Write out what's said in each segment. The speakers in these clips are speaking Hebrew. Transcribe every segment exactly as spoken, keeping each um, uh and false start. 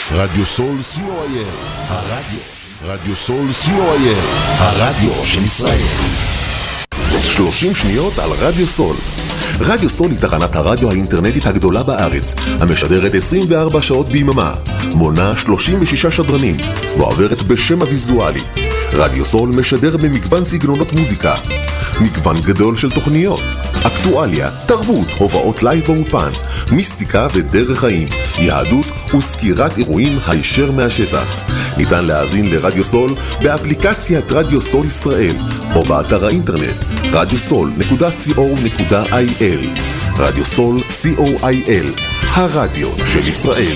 רדיו סול סי או איי אל, הרדיו. רדיו סול סי או איי אל, הרדיו של ישראל. שלושים שניות על רדיו סול. רדיו סול היא תחנת הרדיו האינטרנטית הגדולה בארץ, המשדרת עשרים וארבע שעות ביממה, מונה שלושים ושישה שדרנים, ועוברת בשם הוויזואלי. רדיו סול משדר במגוון סגנונות מוזיקה, מגוון גדול של תוכניות, אקטואליה, תרבות, הובאות לייב באופן, מיסטיקה ודרך חיים, יהדות וסקירת אירועים הישר מהשטח. ניתן להאזין לרדיו סול באפליקציית רדיו סול ישראל, או באתר האינטרנט רדיו סול נקודה סי או נקודה איי אל. רדיו סול סי או איי אל, הרדיו של ישראל.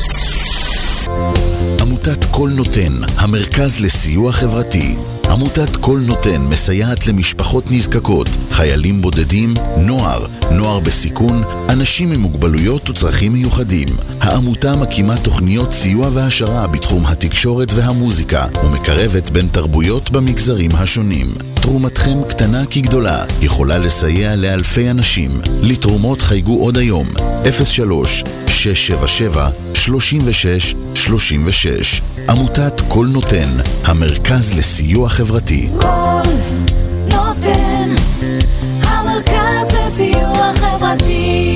עמותת כל נותן, המרכז לסיוע חברתי. עמותת כל נותן מסייעת למשפחות נזקקות, חיילים בודדים, נוער, נוער בסיכון, אנשים עם מוגבלויות וצרכים מיוחדים. העמותה מקימה תוכניות סיוע והשרה בתחום התקשורת והמוזיקה, ומקרבת בין תרבויות במגזרים השונים. תרומתכם קטנה כגדולה, יכולה לסייע לאלפי אנשים. לתרומות חייגו עוד היום, אפס שלוש שש שבע שבע שלושים ושש שלושים ושש. עמותת כל נותן, המרכז לסיוע חברתי. כל נותן, המרכז לסיוע חברתי.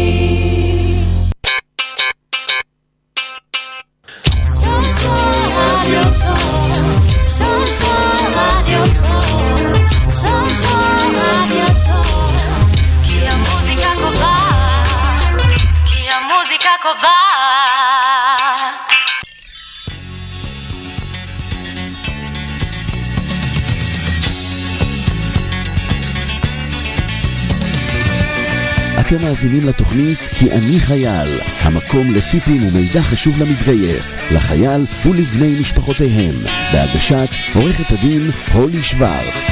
אתם מאזינים לתוכנית כי אני חייל, המקום לטיפים ומידע חשוב למתגייס, לחייל ולבני משפחותיהם, בהגשת עורכת הדין הולי שוורץ.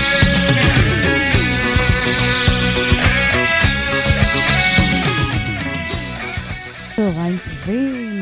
צהריים טובים,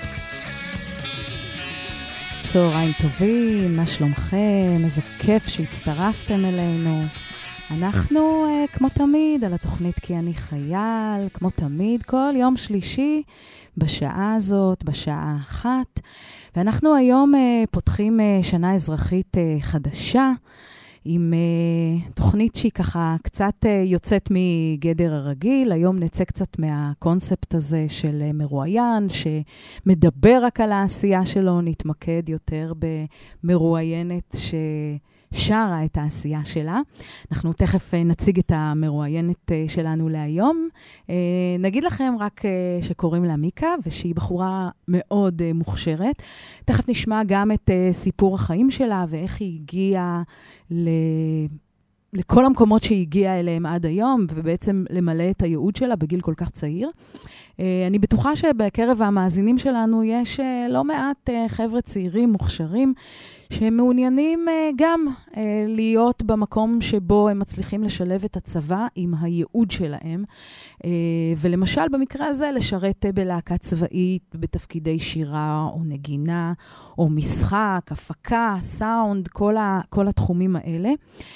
צהריים טובים, מה שלומכם? איזה כיף שהצטרפתם אלינו. אנחנו, כמו תמיד, על התוכנית כי אני חייל, כמו תמיד, כל יום שלישי, בשעה הזאת, בשעה אחת. ואנחנו היום פותחים שנה אזרחית חדשה, עם תוכנית שהיא ככה קצת יוצאת מגדר הרגיל. היום נצא קצת מהקונספט הזה של מרואיין, שמדבר רק על העשייה שלו, נתמקד יותר במרואיינת ש... שרה את העשייה שלה. אנחנו תכף נציג את המרואיינת שלנו להיום. נגיד לכם רק שקוראים לה מיקה, ושהיא בחורה מאוד מוכשרת. תכף נשמע גם את סיפור החיים שלה, ואיך היא הגיעה ל... לכל המקומות שהיא הגיעה אליהם עד היום, ובעצם למלא את הייעוד שלה בגיל כל כך צעיר. אני בטוחה שבקרב המאזינים שלנו יש לא מעט חבר'ה צעירים, מוכשרים, שמעוניינים גם להיות במקום שבו הם מצליחים לשלב את הצבא עם הייעוד שלהם, ולמשל במקרה הזה לשרת בלהקה צבאית בתפקידי שירה או נגינה או משחק, הפקה, סאונד, כל, ה, כל התחומים האלה.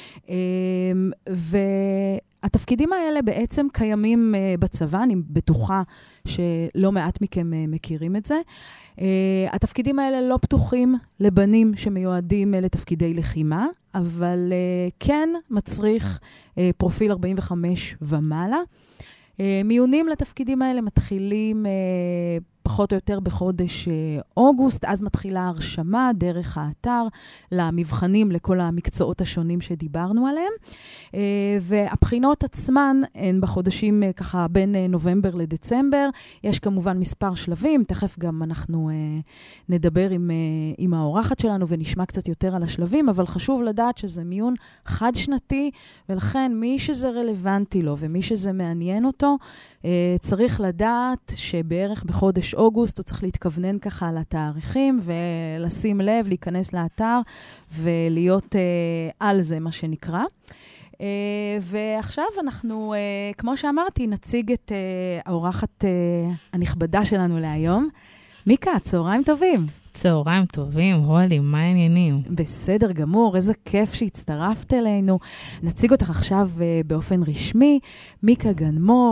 והתפקידים האלה בעצם קיימים בצבא, אני בטוחה שלא מעט מכם מכירים את זה. Uh, התפקידים האלה לא פתוחים לבנים שמיועדים uh, לתפקידי לחימה, אבל uh, כן מצריך uh, פרופיל ארבעים וחמש ומעלה. Uh, מיונים לתפקידים האלה מתחילים uh, פחות או יותר בחודש uh, אוגוסט, אז מתחילה הרשמה דרך האתר למבחנים לכל המקצועות השונים שדיברנו עליהם. Uh, והבחינות עצמן הן בחודשים uh, ככה בין uh, נובמבר לדצמבר. יש כמובן מספר שלבים, תכף גם אנחנו uh, נדבר עם, uh, עם האורחת שלנו ונשמע קצת יותר על השלבים, אבל חשוב לדעת שזה מיון חד שנתי, ולכן מי שזה רלוונטי לו ומי שזה מעניין אותו, uh, צריך לדעת שבערך בחודש אוגוסט הוא צריך להתכוונן ככה על התאריכים ולשים לב, להיכנס לאתר ולהיות uh, על זה מה שנקרא. Uh, ועכשיו אנחנו, uh, כמו שאמרתי, נציג את uh, האורחת uh, הנכבדה שלנו להיום. מיקה, צהריים טובים. צהריים טובים, הולי, מה העניינים? בסדר גמור, איזה כיף שהצטרפת אלינו. נציג אותך עכשיו uh, באופן רשמי. מיקה גנמור,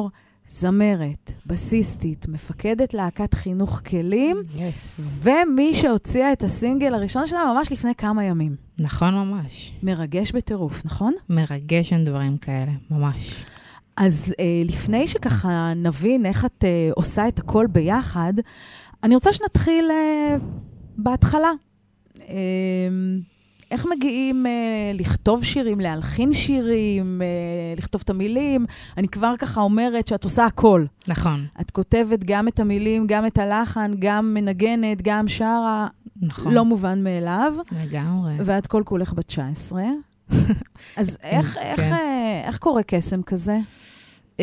זמרת, בסיסטית, מפקדת להקת חינוך כלים, Yes. ומי שהוציאה את הסינגל הראשון שלה ממש לפני כמה ימים. נכון ממש. מרגש בטירוף, נכון? מרגש עם דברים כאלה, ממש. אז אה, לפני שככה נבין איך את אה, עושה את הכל ביחד, אני רוצה שנתחיל אה, בהתחלה. אה, איך מגיעים אה, לכתוב שירים, להלחין שירים, אה, לכתוב את המילים? אני כבר ככה אומרת שאת עושה הכל. נכון. את כותבת גם את המילים, גם את הלחן, גם מנגנת, גם שרה. נכון. לא מובן מאליו. לגמרי. ואת כל כולך בת תשע עשרה. אז איך, איך, כן. אה, איך קורה קסם כזה? אה,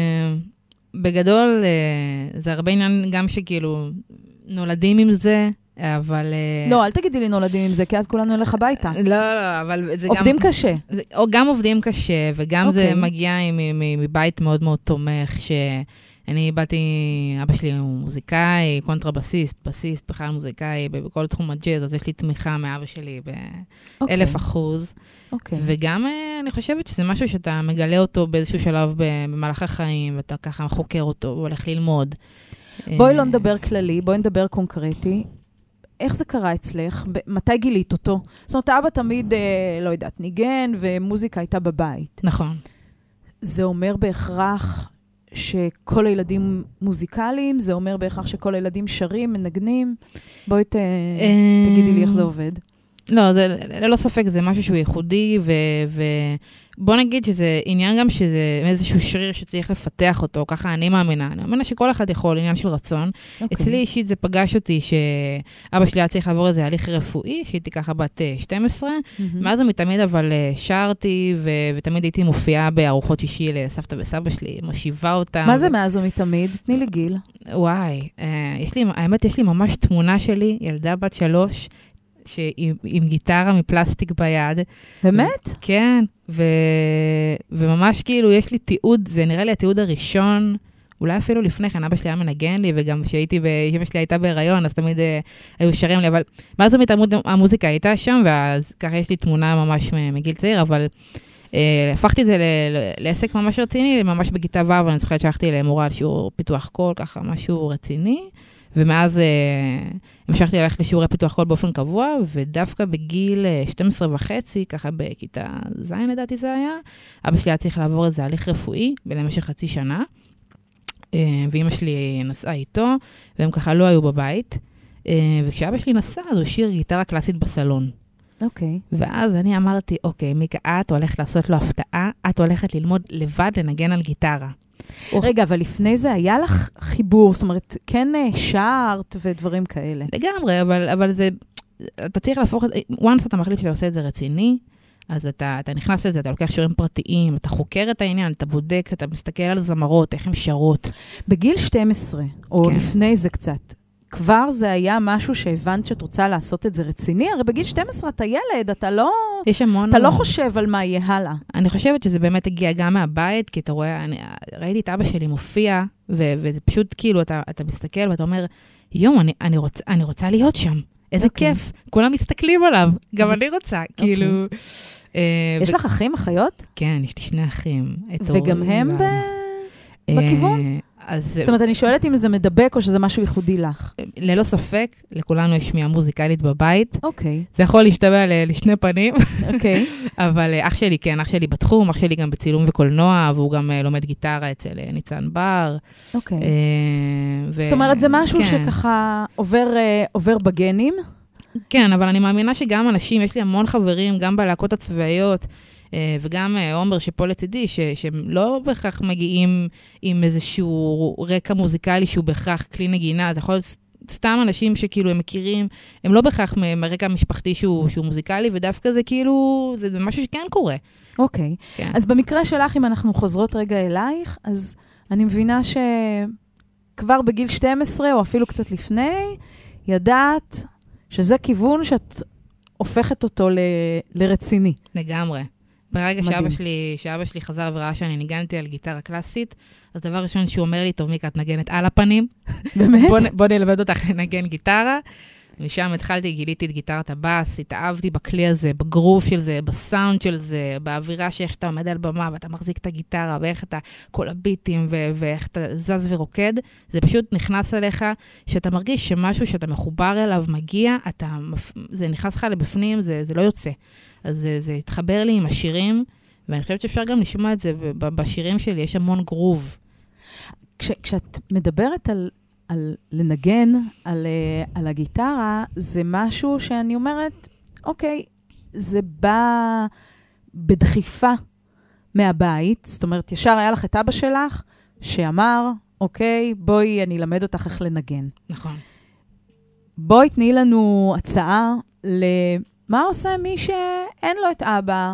בגדול, אה, זה הרבה עניין גם שכאילו נולדים עם זה, אבל... אה, לא, אל תגידי לי נולדים עם זה, כי אז כולנו נלך הביתה. לא, לא, אבל זה גם... עובדים קשה. זה, או גם עובדים קשה, וגם okay. זה אוקיי. מגיע מבית מאוד מאוד תומך, שאני באתי, אבא שלי הוא מוזיקאי, קונטרבסיסט, בסיסט, בכלל מוזיקאי, בכל תחום הג'אז, אז יש לי תמיכה מאבא שלי באלף אחוז. אוקיי. וגם אני חושבת שזה משהו שאתה מגלה אותו באיזשהו שלב במהלך החיים, ואתה ככה חוקר אותו, והולך ללמוד. בואי לא נדבר כללי, בואי נדבר קונקרטי. איך זה קרה אצלך? מתי גילית אותו? זאת אומרת, אבא תמיד, אה, לא יודעת, ניגן, ומוזיקה הייתה בבית. נכון. זה אומר בהכרח שכל הילדים מוזיקליים? זה אומר בהכרח שכל הילדים שרים, מנגנים? בואי ת... תגידי לי איך זה עובד. לא, זה ללא ספק, זה משהו שהוא ייחודי, ו... ו... בוא נגיד שזה עניין גם שזה איזשהו שריר שצריך לפתח אותו, ככה אני מאמינה. אני מאמינה שכל אחד יכול, עניין של רצון. Okay. אצלי אישית זה פגש אותי שאבא שלי היה צריך לעבור איזה הליך רפואי, שהייתי ככה בת שתים עשרה, mm-hmm. מאז אני תמיד אבל שרתי, ו- ותמיד הייתי מופיעה בארוחות שישי לסבתא וסבא שלי, מושיבה אותם. מה זה מאז ומתמיד? תני לי גיל. וואי, יש לי, האמת יש לי ממש תמונה שלי, ילדה בת שלוש, שעם, עם גיטרה מפלסטיק ביד. באמת? כן, ו, וממש כאילו יש לי תיעוד, זה נראה לי התיעוד הראשון, אולי אפילו לפני כן, אבא שלי היה מנגן לי, וגם שהייתי, אמא שלי הייתה בהיריון, אז תמיד אה, היו שרים לי, אבל מאז ומתמיד המוזיקה הייתה שם, ואז ככה יש לי תמונה ממש מגיל צעיר, אבל אה, הפכתי את זה ל, ל, לעסק ממש רציני, ממש בכיתה ו', ואני זוכרת שהלכתי למורה על שיעור פיתוח קול, ככה משהו רציני, ומאז אה, המשכתי ללכת לשיעורי פיתוח קול באופן קבוע, ודווקא בגיל שתים עשרה וחצי, ככה בכיתה ז' לדעתי זה היה, אבא שלי היה צריך לעבור איזה הליך רפואי, במשך חצי שנה, אה, ואמא שלי נסעה איתו, והם ככה לא היו בבית, אה, וכשאבא שלי נסע, אז הוא שיר גיטרה קלאסית בסלון. אוקיי. ואז אני אמרתי, אוקיי, מיקה, את הולכת לעשות לו הפתעה, את הולכת ללמוד לבד לנגן על גיטרה. רגע, אבל לפני זה היה לך חיבור, זאת אומרת, כן שרת ודברים כאלה. לגמרי, אבל, אבל זה, אתה צריך להפוך, once אתה מחליט שאתה עושה את זה רציני, אז אתה, אתה נכנס לזה, אתה לוקח שיעורים פרטיים, אתה חוקר את העניין, אתה בודק, אתה מסתכל על זמרות, איך הן שרות. בגיל שתים עשרה, או כן. לפני זה קצת, כבר זה היה משהו שהבנת שאת רוצה לעשות את זה רציני? הרי בגיל שתים עשרה אתה ילד, אתה לא, יש המון אתה לא חושב על מה יהיה הלאה. אני חושבת שזה באמת הגיע גם מהבית, כי אתה רואה, אני, ראיתי את אבא שלי מופיע, ו, וזה פשוט כאילו, אתה, אתה מסתכל ואתה אומר, יום, אני, אני, רוצ, אני רוצה להיות שם. איזה okay. כיף. כולם מסתכלים עליו. גם זה... אני רוצה, okay. כאילו... יש ו... לך אחים, אחיות? כן, יש לי שני אחים. וגם הם ב... בכיוון? אז... זאת אומרת, אני שואלת אם זה מדבק או שזה משהו ייחודי לך. ללא ספק, לכולנו יש שמיעה מוזיקלית בבית. אוקיי. זה יכול להשתבע לשני פנים. אוקיי. אבל אח שלי, כן, אח שלי בתחום, אח שלי גם בצילום וקולנוע, והוא גם לומד גיטרה אצל ניצן בר. אוקיי. זאת אומרת, זה משהו שככה עובר בגנים? כן, אבל אני מאמינה שגם אנשים, יש לי המון חברים, גם בלהקות הצבאיות, וגם עומר שפה לצידי, שהם לא בהכרח מגיעים עם איזשהו רקע מוזיקלי שהוא בהכרח כלי נגינה, זה יכול להיות סתם אנשים שכאילו הם מכירים, הם לא בהכרח מרקע משפחתי שהוא, שהוא מוזיקלי, ודווקא זה כאילו, זה משהו שכן קורה. אוקיי. כן. אז במקרה שלך, אם אנחנו חוזרות רגע אלייך, אז אני מבינה שכבר בגיל שתים עשרה, או אפילו קצת לפני, ידעת שזה כיוון שאת הופכת אותו ל, לרציני. לגמרי. ברגע שאבא שלי, שאבא שלי חזר וראה שאני ניגנתי על גיטרה קלאסית, אז דבר ראשון שהוא אומר לי, טוב מיקה, את נגנת על הפנים. באמת? בוא, בוא נלמד אותך לנגן גיטרה. משם התחלתי, גיליתי את גיטרת הבאס, התאהבתי בכלי הזה, בגרוף של זה, בסאונד של זה, באווירה שאיך שאתה עומד על במה, ואתה מחזיק את הגיטרה, ואיך אתה, כל הביטים, ו- ואיך אתה זז ורוקד, זה פשוט נכנס אליך, שאתה מרגיש שמשהו שאתה מחובר אליו מגיע, אתה, זה נכנס לך לבפנים, זה, זה לא יוצא. אז זה, זה התחבר לי עם השירים, ואני חושבת שאפשר גם לשמוע את זה, בשירים שלי יש המון גרוב. כש, כשאת מדברת על, על לנגן, על, על הגיטרה, זה משהו שאני אומרת, אוקיי, זה בא בדחיפה מהבית, זאת אומרת, ישר היה לך את אבא שלך, שאמר, אוקיי, בואי אני אלמד אותך איך לנגן. נכון. בואי תני לנו הצעה למה עושה מי שאין לו את אבא,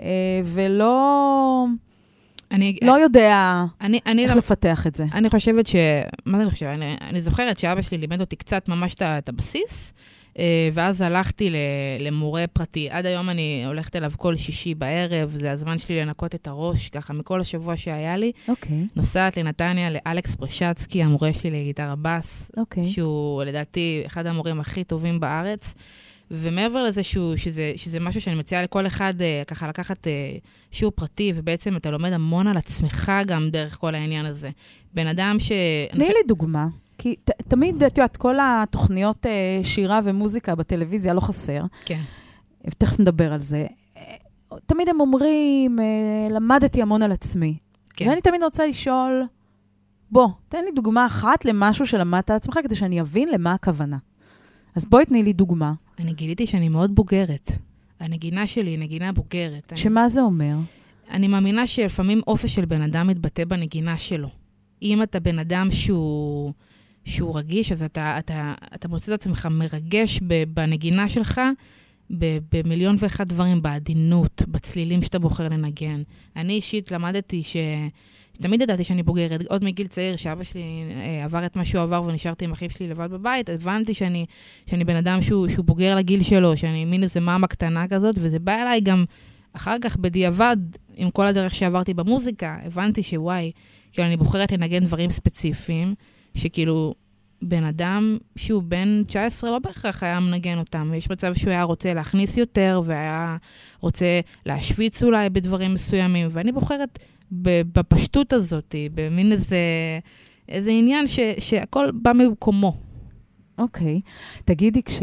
ולא אני, לא יודע אני, אני איך לא, לפתח את זה. אני חושבת ש... מה זה אני חושבת? אני, אני זוכרת שאבא שלי לימד אותי קצת ממש את הבסיס, ואז הלכתי למורה פרטי. עד היום אני הולכת אליו כל שישי בערב, זה הזמן שלי לנקות את הראש, ככה מכל השבוע שהיה לי. אוקיי. נוסעת לנתניה לאלכס פרשצקי, המורה שלי לגיטרה בס, אוקיי. שהוא לדעתי אחד המורים הכי טובים בארץ. ומעבר לזה שהוא, שזה, שזה משהו שאני מציעה לכל אחד, ככה לקחת שיעור פרטי, ובעצם אתה לומד המון על עצמך גם דרך כל העניין הזה. בן אדם ש... תני לי דוגמה, כי ת, תמיד, את יודעת, כל התוכניות שירה ומוזיקה בטלוויזיה לא חסר. כן. תכף נדבר על זה. תמיד הם אומרים, למדתי המון על עצמי. כן. ואני תמיד רוצה לשאול, בוא, תן לי דוגמה אחת למשהו שלמדת על עצמך, כדי שאני אבין למה הכוונה. אז בואי תני לי דוגמה. אני גיליתי שאני מאוד בוגרת. הנגינה שלי היא נגינה בוגרת. שמה אני... זה אומר? אני מאמינה שלפעמים אופי של בן אדם מתבטא בנגינה שלו. אם אתה בן אדם שהוא, שהוא רגיש, אז אתה, אתה, אתה מוצא את עצמך מרגש בנגינה שלך, במיליון ואחד דברים, בעדינות, בצלילים שאתה בוחר לנגן. אני אישית למדתי ש... תמיד ידעתי שאני בוגרת, עוד מגיל צעיר, שאבא שלי אה, עבר את מה שהוא עבר ונשארתי עם אחיו שלי לבד בבית, הבנתי שאני, שאני בן אדם שהוא, שהוא בוגר לגיל שלו, שאני מין איזה מאמה קטנה כזאת, וזה בא אליי גם אחר כך בדיעבד, עם כל הדרך שעברתי במוזיקה, הבנתי שוואי, כאילו אני בוחרת לנגן דברים ספציפיים, שכאילו בן אדם שהוא בן תשע עשרה לא בהכרח היה מנגן אותם, יש מצב שהוא היה רוצה להכניס יותר, והיה רוצה להשוויץ אולי בדברים מסוימים, ואני בוחרת בפשטות הזאת, במין איזה, איזה עניין ש, שהכל בא ממקומו. אוקיי. תגידי, כש,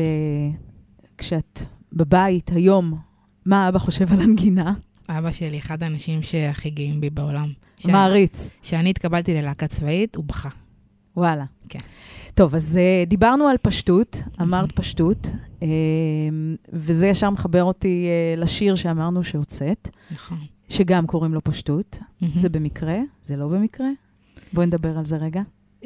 כשאת בבית היום, מה אבא חושב על הנגינה? אבא שלי, אחד האנשים שהכי גאים בי בעולם. מעריץ. שאני התקבלתי ללהקה צבאית, הוא בכה. וואלה. כן. טוב, אז uh, דיברנו על פשטות, אמרת פשטות, uh, וזה ישר מחבר אותי uh, לשיר שאמרנו שהוצאת. נכון. שגם קוראים לו פשטות. Mm-hmm. זה במקרה? זה לא במקרה? בואי נדבר על זה רגע.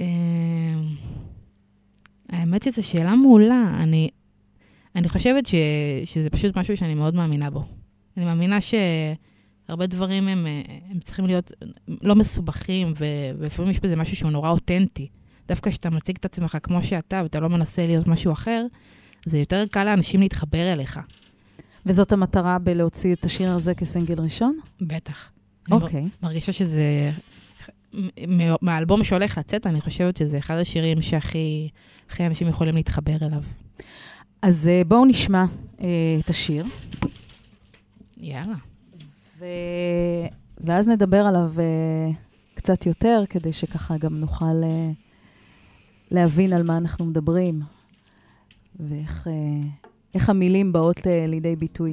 האמת שזו שאלה מעולה. אני, אני חושבת ש, שזה פשוט משהו שאני מאוד מאמינה בו. אני מאמינה שהרבה דברים הם, הם צריכים להיות לא מסובכים, ולפעמים יש בזה משהו שהוא נורא אותנטי. דווקא כשאתה מציג את עצמך כמו שאתה, ואתה לא מנסה להיות משהו אחר, זה יותר קל לאנשים להתחבר אליך. וזאת המטרה בלהוציא את השיר הזה כסינגל ראשון? בטח. אוקיי. אני מרגישה שזה, מהאלבום שהולך לצאת, אני חושבת שזה אחד השירים שהכי הכי אנשים יכולים להתחבר אליו. אז בואו נשמע את השיר. יאללה. ו... ואז נדבר עליו קצת יותר, כדי שככה גם נוכל להבין על מה אנחנו מדברים, ואיך... איך המילים באות לידי ביטוי.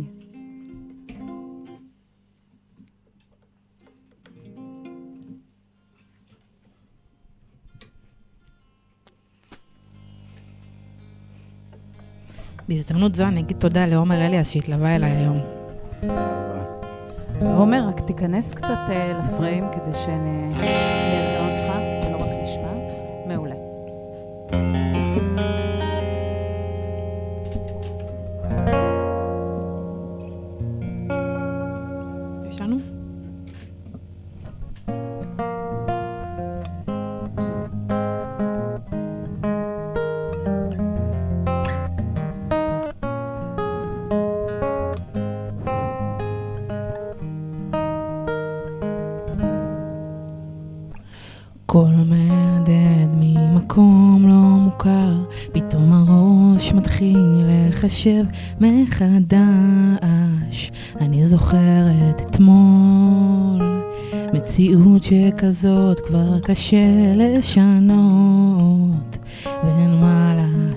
בהזדמנות זו אני אגיד תודה לעומר אליאס שהתלווה אליי היום. עומר, רק תיכנס קצת לפריים כדי שנראה אותך, ולא רק נשמע. מעולה. לחשב מחדש. אני זוכרת אתמול מציאות שכזאת כבר קשה לשנות, ואין מה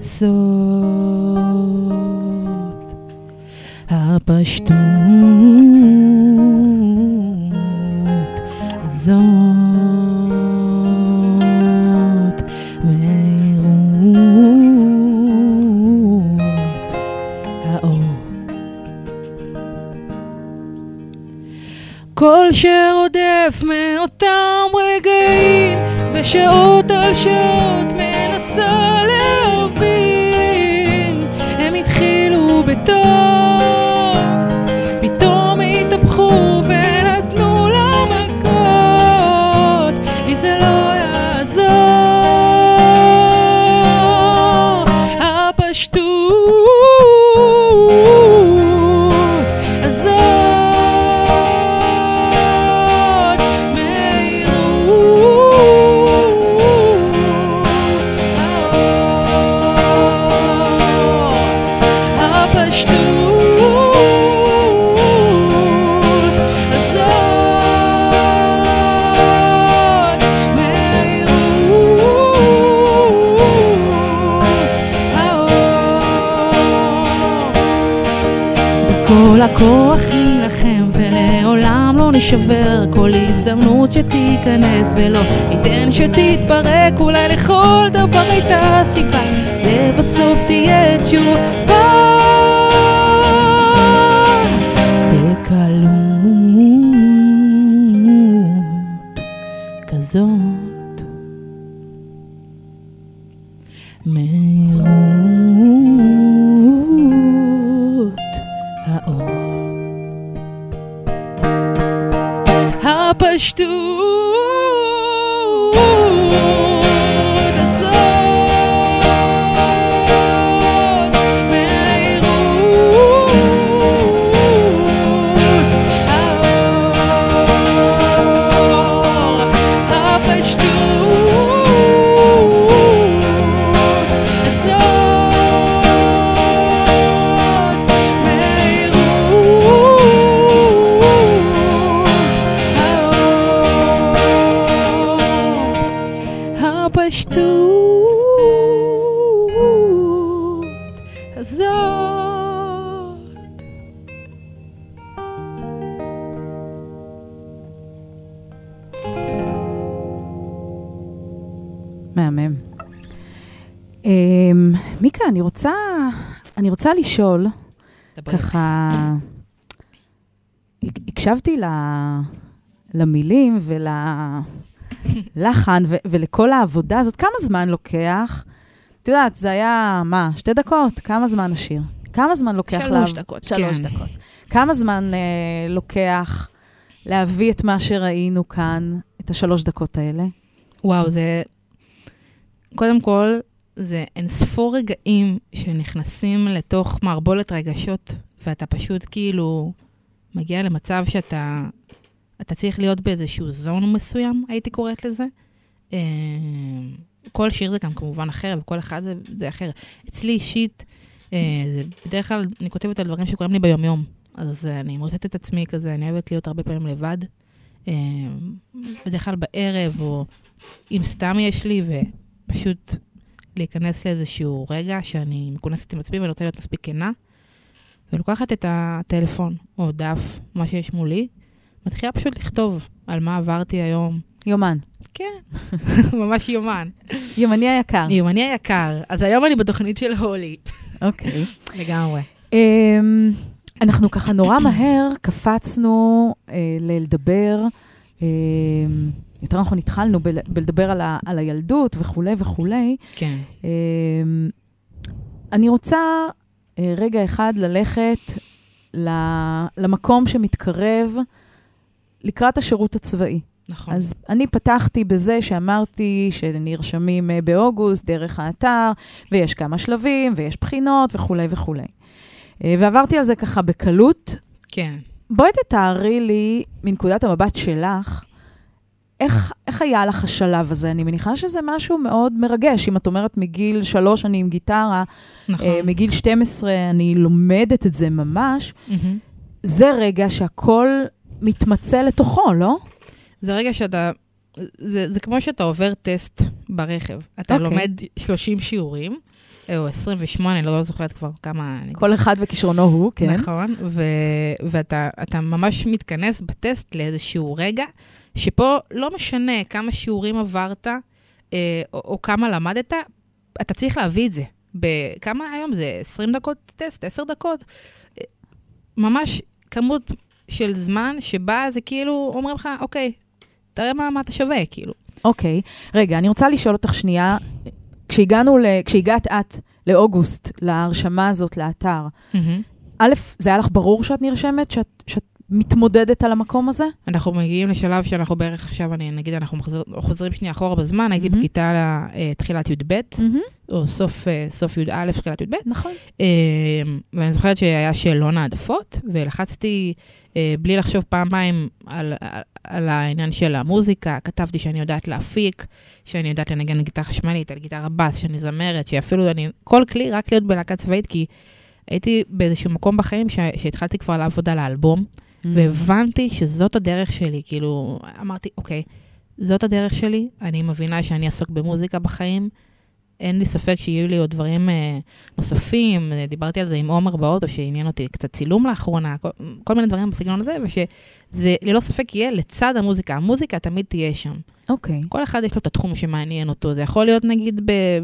לעשות. הפשטות הזאת, מהירות האור, כל שרודף מאותם רגעים, ושעות על שעות מנסה להבין. הם התחילו בטוב, פתאום התהפכו ונתנו לה מכות. לי זה לא יעזור, הפשטות הזאת, כל הכוח נילחם ולעולם לא נשבר, כל הזדמנות שתיכנס ולא ניתן שתתפרק. אולי לכל דבר הייתה סיבה, לבסוף תהיה תשובה. בקלות כזאת, מהירות האור, הפשטות הזאת, מהירות האור, הפשטות הזאת. מהמם. מיקה, אני רוצה, אני רוצה לשאול, ככה, הקשבתי למילים וללחן ולכל העבודה הזאת, כמה זמן לוקח? את יודעת, זה היה, מה, שתי דקות? כמה זמן השיר? כמה זמן לוקח? שלוש דקות, כן. שלוש דקות. כמה זמן לוקח להביא את מה שראינו כאן, את השלוש דקות האלה? וואו, זה... קודם כל, זה אינספור רגעים שנכנסים לתוך מערבולת רגשות, ואתה פשוט כאילו מגיע למצב שאתה אתה צריך להיות באיזשהו זון מסוים, הייתי קוראת לזה. כל שיר זה גם כמובן אחר, וכל אחד זה, זה אחר. אצלי אישית, זה בדרך כלל אני כותבת על דברים שקוראים לי ביום-יום, אז אני מוצאת את עצמי כזה, אני אוהבת להיות הרבה פעמים לבד, בדרך כלל בערב, או אם סתם יש לי, ופשוט להיכנס לאיזשהו רגע שאני מכונסת עם עצמי, ואני רוצה להיות מספיק כנה, ולוקחת את הטלפון, או דף, מה שיש מולי, מתחילה פשוט לכתוב על מה עברתי היום. יומן. כן, ממש יומן. יומני היקר. יומני היקר. אז היום אני בתוכנית של הולי. אוקיי. לגמרי. אנחנו ככה נורא מהר קפצנו לדבר, יותר נכון התחלנו בלדבר על הילדות וכו' וכו'. כן. אני רוצה רגע אחד ללכת למקום שמתקרב לקראת השירות הצבאי. נכון. אז אני פתחתי בזה שאמרתי שנרשמים באוגוסט דרך האתר, ויש כמה שלבים, ויש בחינות וכו' וכו'. ועברתי על זה ככה בקלות. כן. בואי תתארי לי, מנקודת המבט שלך, איך, איך היה לך השלב הזה? אני מניחה שזה משהו מאוד מרגש. אם את אומרת, מגיל שלוש אני עם גיטרה, נכון. אה, מגיל שתים עשרה אני לומדת את זה ממש, mm-hmm. זה רגע שהכל מתמצא לתוכו, לא? זה רגע שאתה, זה, זה כמו שאתה עובר טסט ברכב. אתה okay. לומד שלושים שיעורים, או עשרים ושמונה, אני לא זוכרת כבר כמה... כל אחד וכישרונו הוא, כן. נכון, ו, ואתה אתה ממש מתכנס בטסט לאיזשהו רגע, שפה לא משנה כמה שיעורים עברת, אה, או, או כמה למדת, אתה צריך להביא את זה. בכמה היום זה? עשרים דקות טסט, עשר דקות? ממש כמות של זמן שבה זה כאילו אומרים לך, אוקיי, תראה מה, מה אתה שווה, כאילו. אוקיי. רגע, אני רוצה לשאול אותך שנייה, כשהגענו, כשהגעת את לאוגוסט, להרשמה הזאת, לאתר, mm-hmm. א', זה היה לך ברור שאת נרשמת, שאת, שאת מתמודדת על המקום הזה? אנחנו מגיעים לשלב שאנחנו בערך עכשיו, אני נגיד, אנחנו מחזר, חוזרים שנייה אחורה בזמן, הייתי mm-hmm. בכיתה לתחילת י' ב', mm-hmm. או סוף, סוף י' א', תחילת י' ב'. נכון. ואני זוכרת שהיה שאלון העדפות, ולחצתי בלי לחשוב פעמיים על, על, על העניין של המוזיקה, כתבתי שאני יודעת להפיק, שאני יודעת לנגן גיטרה חשמלית, על גיטרה בס, שאני זמרת, שאפילו אני, כל כלי רק להיות בלהקה צבאית, כי הייתי באיזשהו מקום בחיים ש, שהתחלתי כבר לעבוד על האלבום, mm-hmm. והבנתי שזאת הדרך שלי, כאילו, אמרתי, אוקיי, זאת הדרך שלי, אני מבינה שאני אעסוק במוזיקה בחיים, אין לי ספק שיהיו לי עוד דברים אה, נוספים, דיברתי על זה עם עומר באוטו, שעניין אותי קצת צילום לאחרונה, כל, כל מיני דברים בסגנון הזה, ושזה ללא ספק יהיה לצד המוזיקה, המוזיקה תמיד תהיה שם. אוקיי. כל אחד יש לו את התחום שמעניין אותו, זה יכול להיות נגיד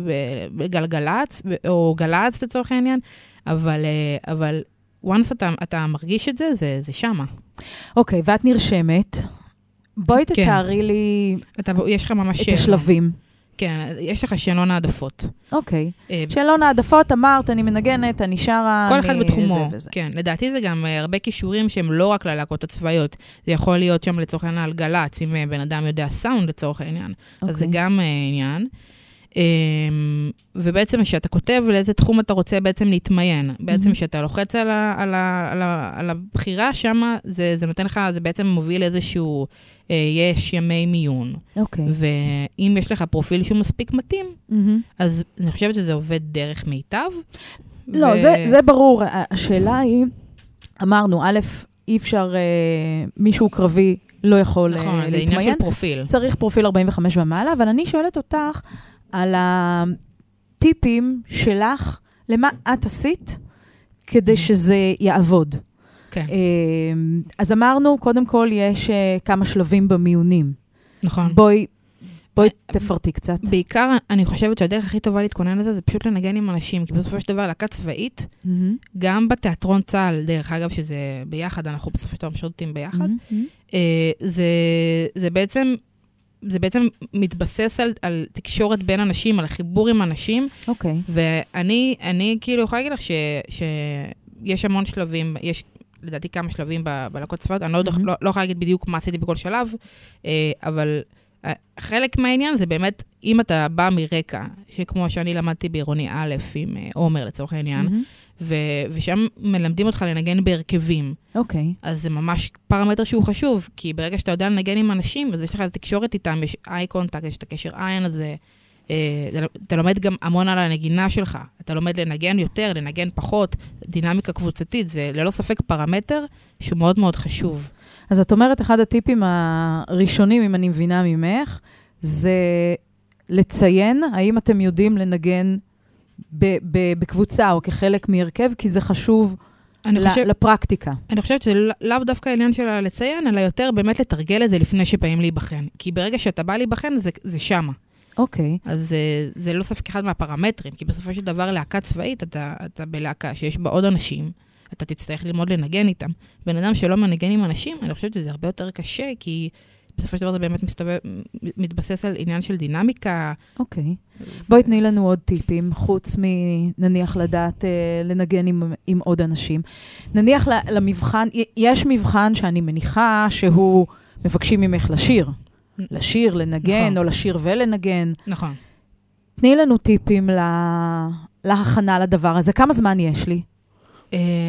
בגלגלץ, או גלץ לצורך העניין, אבל, אבל once אתה, אתה מרגיש את זה, זה, זה שמה. אוקיי, ואת נרשמת, בואי תתארי כן. לי אתה, יש לך ממש את השלבים. כן, יש לך שאלון העדפות. אוקיי. שאלון העדפות, אמרת, אני מנגנת, אני שרה, כל אחד בתחומו. כן, לדעתי זה גם הרבה קישורים שהם לא רק ללהקות הצבאיות. זה יכול להיות שם לצורך העניין על גלץ, אם בן אדם יודע סאונד לצורך העניין. אז זה גם עניין. ובעצם כשאתה כותב לאיזה תחום אתה רוצה בעצם להתמיין. בעצם כשאתה לוחץ על הבחירה שם, זה נותן לך, זה בעצם מוביל איזשהו... יש ימי מיון. אוקיי. ואם יש לך פרופיל שהוא מספיק מתאים, אז אני חושבת שזה עובד דרך מיטב. לא, זה ברור. השאלה היא, אמרנו, א', אי אפשר, מישהו קרבי לא יכול להתמיין. נכון, זה עניין של פרופיל. צריך פרופיל ארבעים וחמש ומעלה, אבל אני שואלת אותך על הטיפים שלך, למה את עשית, כדי שזה יעבוד. כן. אז אמרנו, קודם כל יש כמה שלבים במיונים. נכון. בואי, בואי תפרטי קצת. בעיקר, אני חושבת שהדרך הכי טובה להתכונן לזה, זה פשוט לנגן עם אנשים, כי בסופו של דבר, להקה צבאית, גם בתיאטרון צה"ל, דרך אגב, שזה ביחד, אנחנו בסופו של דבר משרתים ביחד, זה בעצם... זה בעצם מתבסס על, על תקשורת בין אנשים, על החיבור עם אנשים. אוקיי. ואני, אני כאילו יכולה להגיד לך ש, שיש המון שלבים, יש לדעתי כמה שלבים בלהקות צבאיות, אני לא, mm-hmm. לא, לא יכולה להגיד בדיוק מה עשיתי בכל שלב, אבל חלק מהעניין זה באמת, אם אתה בא מרקע, שכמו שאני למדתי בעירוני א' עם עומר לצורך העניין, mm-hmm. ו- ושם מלמדים אותך לנגן בהרכבים. אוקיי. Okay. אז זה ממש פרמטר שהוא חשוב, כי ברגע שאתה יודע לנגן עם אנשים, אז יש לך תקשורת איתם, יש איי קונטקט, יש את הקשר עין הזה, אה, אתה לומד גם המון על הנגינה שלך, אתה לומד לנגן יותר, לנגן פחות, דינמיקה קבוצתית, זה ללא ספק פרמטר שהוא מאוד מאוד חשוב. אז את אומרת, אחד הטיפים הראשונים, אם אני מבינה ממך, זה לציין, האם אתם יודעים לנגן בקבוצה או כחלק מהרכב, כי זה חשוב לפרקטיקה. אני חושבת שזה לאו דווקא העניין של לציין, אלא יותר באמת לתרגל את זה לפני שבאים להיבחן. כי ברגע שאתה בא להיבחן, זה שמה. אוקיי. אז זה לא ספק אחד מהפרמטרים, כי בסופו של דבר להקה צבאית, אתה בלהקה שיש בה עוד אנשים, אתה תצטרך ללמוד לנגן איתם. בן אדם שלא מנגן עם אנשים, אני חושבת שזה הרבה יותר קשה, כי בסופו של דבר זה באמת מסתובב, מתבסס על עניין של דינמיקה. אוקיי. בואי תני לנו עוד טיפים, חוץ מנניח לדעת לנגן עם, עם עוד אנשים. נניח למבחן, יש מבחן שאני מניחה שהוא מבקשים ממך לשיר. לשיר, לנגן, נכון. או לשיר ולנגן. נכון. תני לנו טיפים לה, להכנה לדבר הזה. כמה זמן יש לי?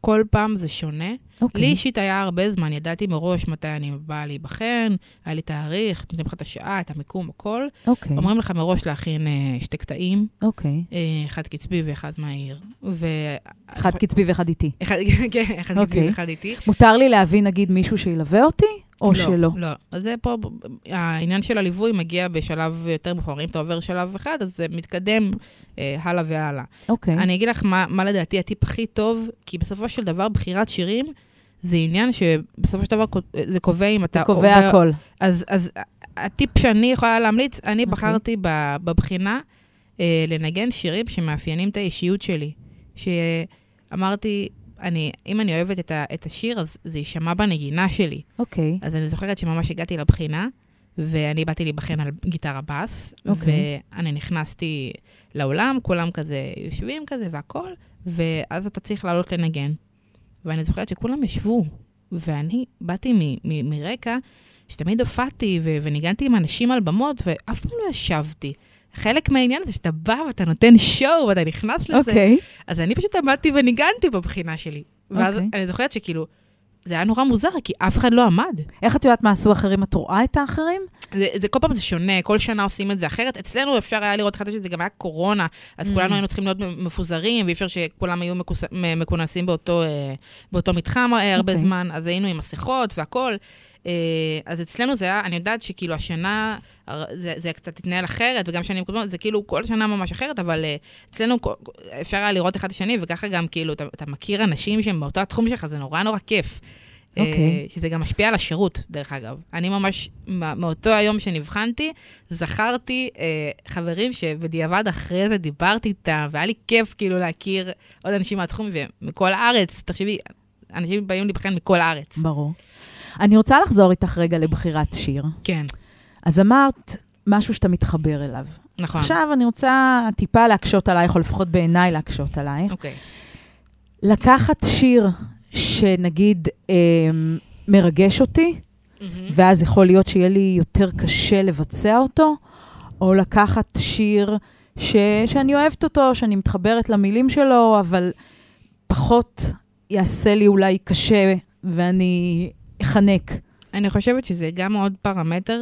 כל פעם זה שונה. Okay. לי אישית היה הרבה זמן, ידעתי מראש מתי אני באה להיבחן, היה לי תאריך, נותנים לך את השעה, את המיקום, הכל. Okay. אומרים לך מראש להכין uh, שתי קטעים, okay. uh, אחד קצבי ואחד מהיר. ו... אחד קצבי ואחד איתי. אחד, כן, אחד okay. קצבי ואחד איתי. מותר לי להביא, נגיד, מישהו שילווה אותי? או לא, שלא? לא, אז זה פה, העניין של הליווי מגיע בשלב יותר מאוחר. אם אתה עובר שלב אחד, אז זה מתקדם אה, הלאה והלאה. אוקיי. אני אגיד לך מה, מה לדעתי הטיפ הכי טוב, כי בסופו של דבר בחירת שירים, זה עניין שבסופו של דבר זה קובע אם אתה... זה קובע עובר, הכל. אז, אז הטיפ שאני יכולה להמליץ, אני אוקיי. בחרתי בבחינה אה, לנגן שירים שמאפיינים את האישיות שלי. שאמרתי... אני, אם אני אוהבת את, ה, את השיר, אז זה יישמע בנגינה שלי. אוקיי. אז אני זוכרת שממש הגעתי לבחינה, ואני באתי להיבחן על גיטרה בס, אוקיי. ואני נכנסתי לעולם, כולם כזה יושבים כזה והכל, ואז אתה צריך לעלות לנגן. ואני זוכרת שכולם ישבו, ואני באתי מ, מ, מרקע, שתמיד הופעתי ו, וניגנתי עם אנשים על במות, ואף פעם לא ישבתי. חלק מהעניין הזה שאתה בא ואתה נותן שואו ואתה נכנס לזה. Okay. אז אני פשוט עמדתי וניגנתי בבחינה שלי. ואז okay. אני זוכרת שכאילו, זה היה נורא מוזר, כי אף אחד לא עמד. איך את יודעת מה עשו אחרים? את רואה את האחרים? זה, זה כל פעם זה שונה, כל שנה עושים את זה אחרת. אצלנו אפשר היה לראות אחד שזה גם היה קורונה, אז mm. כולנו היינו צריכים להיות מפוזרים, ואי אפשר שכולם היו מקוס, מקונסים באותו, באותו מתחם הרבה okay. זמן, אז היינו עם מסכות והכל. אז אצלנו זה היה, אני יודעת שכאילו השנה, זה, זה קצת התנהל אחרת, וגם שנים קודמות, זה כאילו כל שנה ממש אחרת, אבל אצלנו אפשר היה לראות אחד השני, וככה גם כאילו, אתה, אתה מכיר אנשים שהם באותו התחום שלך, זה נורא נורא כיף. Okay. שזה גם משפיע על השירות, דרך אגב. אני ממש, מאותו היום שנבחנתי, זכרתי חברים שבדיעבד אחרי זה דיברתי איתם, והיה לי כיף כאילו להכיר עוד אנשים מהתחום, ומכל הארץ, תחשבי, אנשים באים להיבחן מכל הארץ. ברור. אני רוצה לחזור איתך רגע לבחירת שיר. כן. אז אמרת משהו שאתה מתחבר אליו. נכון. עכשיו אני רוצה טיפה להקשות עלייך, או לפחות בעיניי להקשות עלייך. אוקיי. לקחת שיר שנגיד אה, מרגש אותי, mm-hmm. ואז יכול להיות שיהיה לי יותר קשה לבצע אותו, או לקחת שיר ש... שאני אוהבת אותו, שאני מתחברת למילים שלו, אבל פחות יעשה לי אולי קשה, ואני אחנק. אני חושבת שזה גם עוד פרמטר,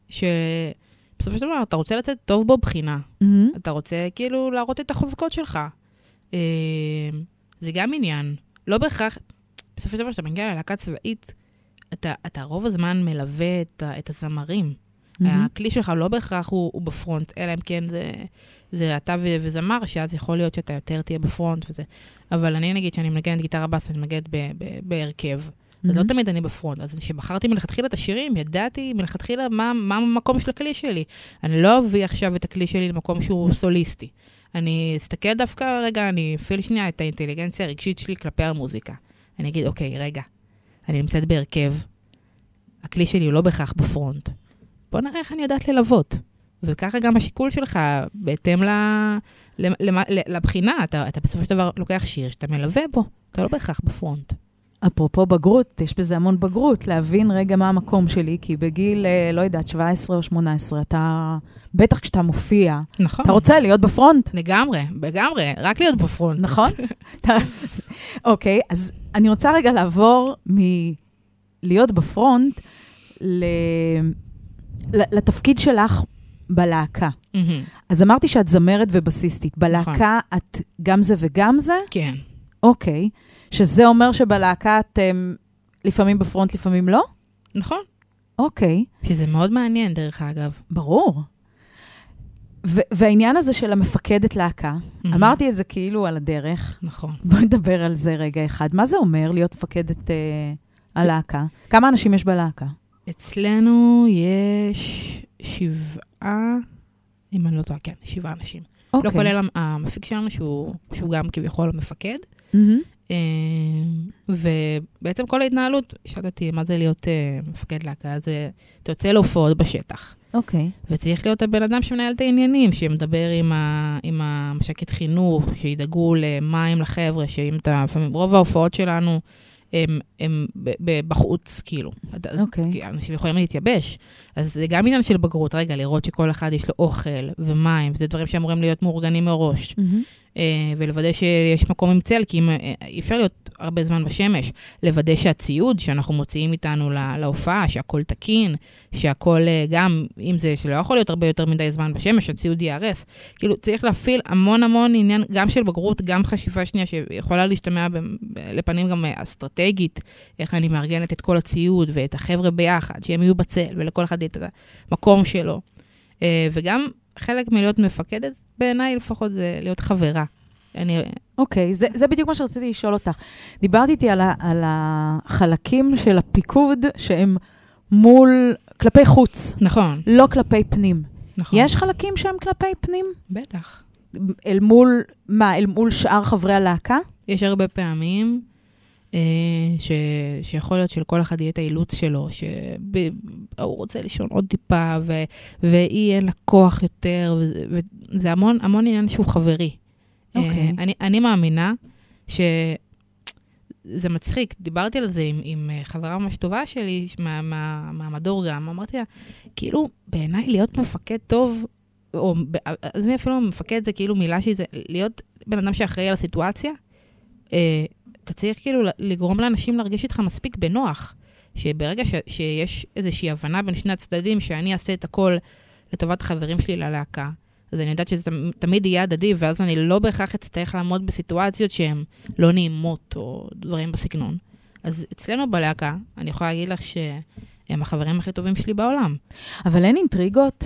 שבסופו של דבר אתה רוצה לצאת טוב בו בחינה. Mm-hmm. אתה רוצה כאילו להראות את החוזקות שלך. אה, זה גם עניין. לא בהכרח, בסופו של דבר שאתה מגיע ללהקה צבאית, אתה, אתה רוב הזמן מלווה את, את הזמרים. Mm-hmm. הכלי שלך לא בהכרח הוא, הוא בפרונט, אלא אם כן זה, זה אתה ו, וזמר, שאז יכול להיות שאתה יותר תהיה בפרונט וזה. אבל אני נגיד שאני מנגנת גיטרה בס, אני מנגנת ב, ב, בהרכב. Mm-hmm. אז לא תמיד אני בפרונט. אז כשבחרתי מלכתחילה את השירים, ידעתי מלכתחילה מה, מה המקום של הכלי שלי. אני לא אביא עכשיו את הכלי שלי למקום שהוא סוליסטי. אני אסתכל דווקא, רגע, אני אפעיל שנייה את האינטליגנציה הרגשית שלי כלפי המוזיקה. אני אגיד, אוקיי, רגע, אני נמצאת בהרכב, הכלי שלי הוא לא בהכרח בפרונט. בוא נראה איך אני יודעת ללוות. וככה גם השיקול שלך, בהתאם ל, ל, ל, ל, לבחינה, אתה, אתה בסופו של דבר לוקח שיר שאתה מלווה בו, אתה לא בהכרח בפרונט. אפרופו בגרות, יש בזה המון בגרות, להבין רגע מה המקום שלי, כי בגיל, לא יודעת, שבע עשרה או שמונה עשרה, אתה, בטח כשאתה מופיע, נכון. אתה רוצה להיות בפרונט? לגמרי, לגמרי, רק להיות בפרונט. נכון? אוקיי, אז אני רוצה רגע לעבור מלהיות בפרונט ל... לתפקיד שלך בלהקה. אז אמרתי שאת זמרת ובסיסטית. בלהקה את גם זה וגם זה? כן. אוקיי. שזה אומר שבלהקה אתם לפעמים בפרונט, לפעמים לא? נכון. אוקיי. שזה מאוד מעניין, דרך אגב. ברור. והעניין הזה של המפקדת להקה, אמרתי את זה כאילו על הדרך. נכון. בואי נדבר על זה רגע אחד. מה זה אומר להיות מפקדת הלהקה? כמה אנשים יש בלהקה? אצלנו יש שבעה, אם אני לא טועה, כן, שבעה אנשים. לא כולל המפיק שלנו, שהוא גם כביכול המפקד. ובעצם כל ההתנהלות, שאלת אותי, מה זה להיות מפקד להקה? זה, אתה יוצא להופעות בשטח. אוקיי. וצריך להיות הבן אדם שמנהל את העניינים, שמדבר עם המשקת חינוך, שידאגו למים לחבר'ה, שאם אתה, רוב ההופעות שלנו, הם, הם בחוץ, כאילו. אוקיי. אנשים יכולים להתייבש. אז זה גם עניין של בגרות, רגע, לראות שכל אחד יש לו אוכל ומים, וזה דברים שאמורים להיות מאורגנים מראש. ולוודא שיש מקום עם צל, כי אי אפשר להיות הרבה זמן בשמש, לוודא שהציוד שאנחנו מוציאים איתנו להופעה, שהכל תקין, שהכל גם, אם זה שלא יכול להיות הרבה יותר מדי זמן בשמש, הציוד ייהרס. כאילו, צריך להפעיל המון המון עניין, גם של בגרות, גם חשיבה שנייה, שיכולה להשתמע לפנים גם אסטרטגית, איך אני מארגנת את כל הציוד, ואת החבר'ה ביחד, שהם יהיו בצל, ולכל אחד את המקום שלו. וגם חלק מלהיות מפקדת, בעיניי לפחות זה להיות חברה. אוקיי, okay, זה, זה בדיוק מה שרציתי לשאול אותך. דיברתי איתי על, ה, על החלקים של הפיקוד שהם מול, כלפי חוץ. נכון. לא כלפי פנים. נכון. יש חלקים שהם כלפי פנים? בטח. אל מול, מה, אל מול שאר חברי הלהקה? יש הרבה פעמים אה, ש, שיכול להיות של כל אחד יהיה את האילוץ שלו, שהוא רוצה לישון עוד טיפה, ו, והיא אין לה כוח יותר, וזה, וזה המון, המון עניין שהוא חברי. Okay. אני, אני מאמינה שזה מצחיק. דיברתי על זה עם, עם חברה ממש טובה שלי, מה, מה, מהמדור גם. אמרתי לה, כאילו, בעיניי להיות מפקד טוב, או אז מי אפילו מפקד זה כאילו מילה שזה, להיות בן אדם שאחראי על הסיטואציה, אה, אתה צריך כאילו לגרום לאנשים להרגיש איתך מספיק בנוח, שברגע ש, שיש איזושהי הבנה בין שני הצדדים, שאני אעשה את הכל לטובת חברים שלי ללהקה, אז אני יודעת שזה תמיד יהיה הדדי, ואז אני לא בהכרח אצטרך לעמוד בסיטואציות שהן לא נעימות, או דברים בסגנון. אז אצלנו בלהקה, אני יכולה להגיד לך שהם החברים הכי טובים שלי בעולם. אבל אין אינטריגות?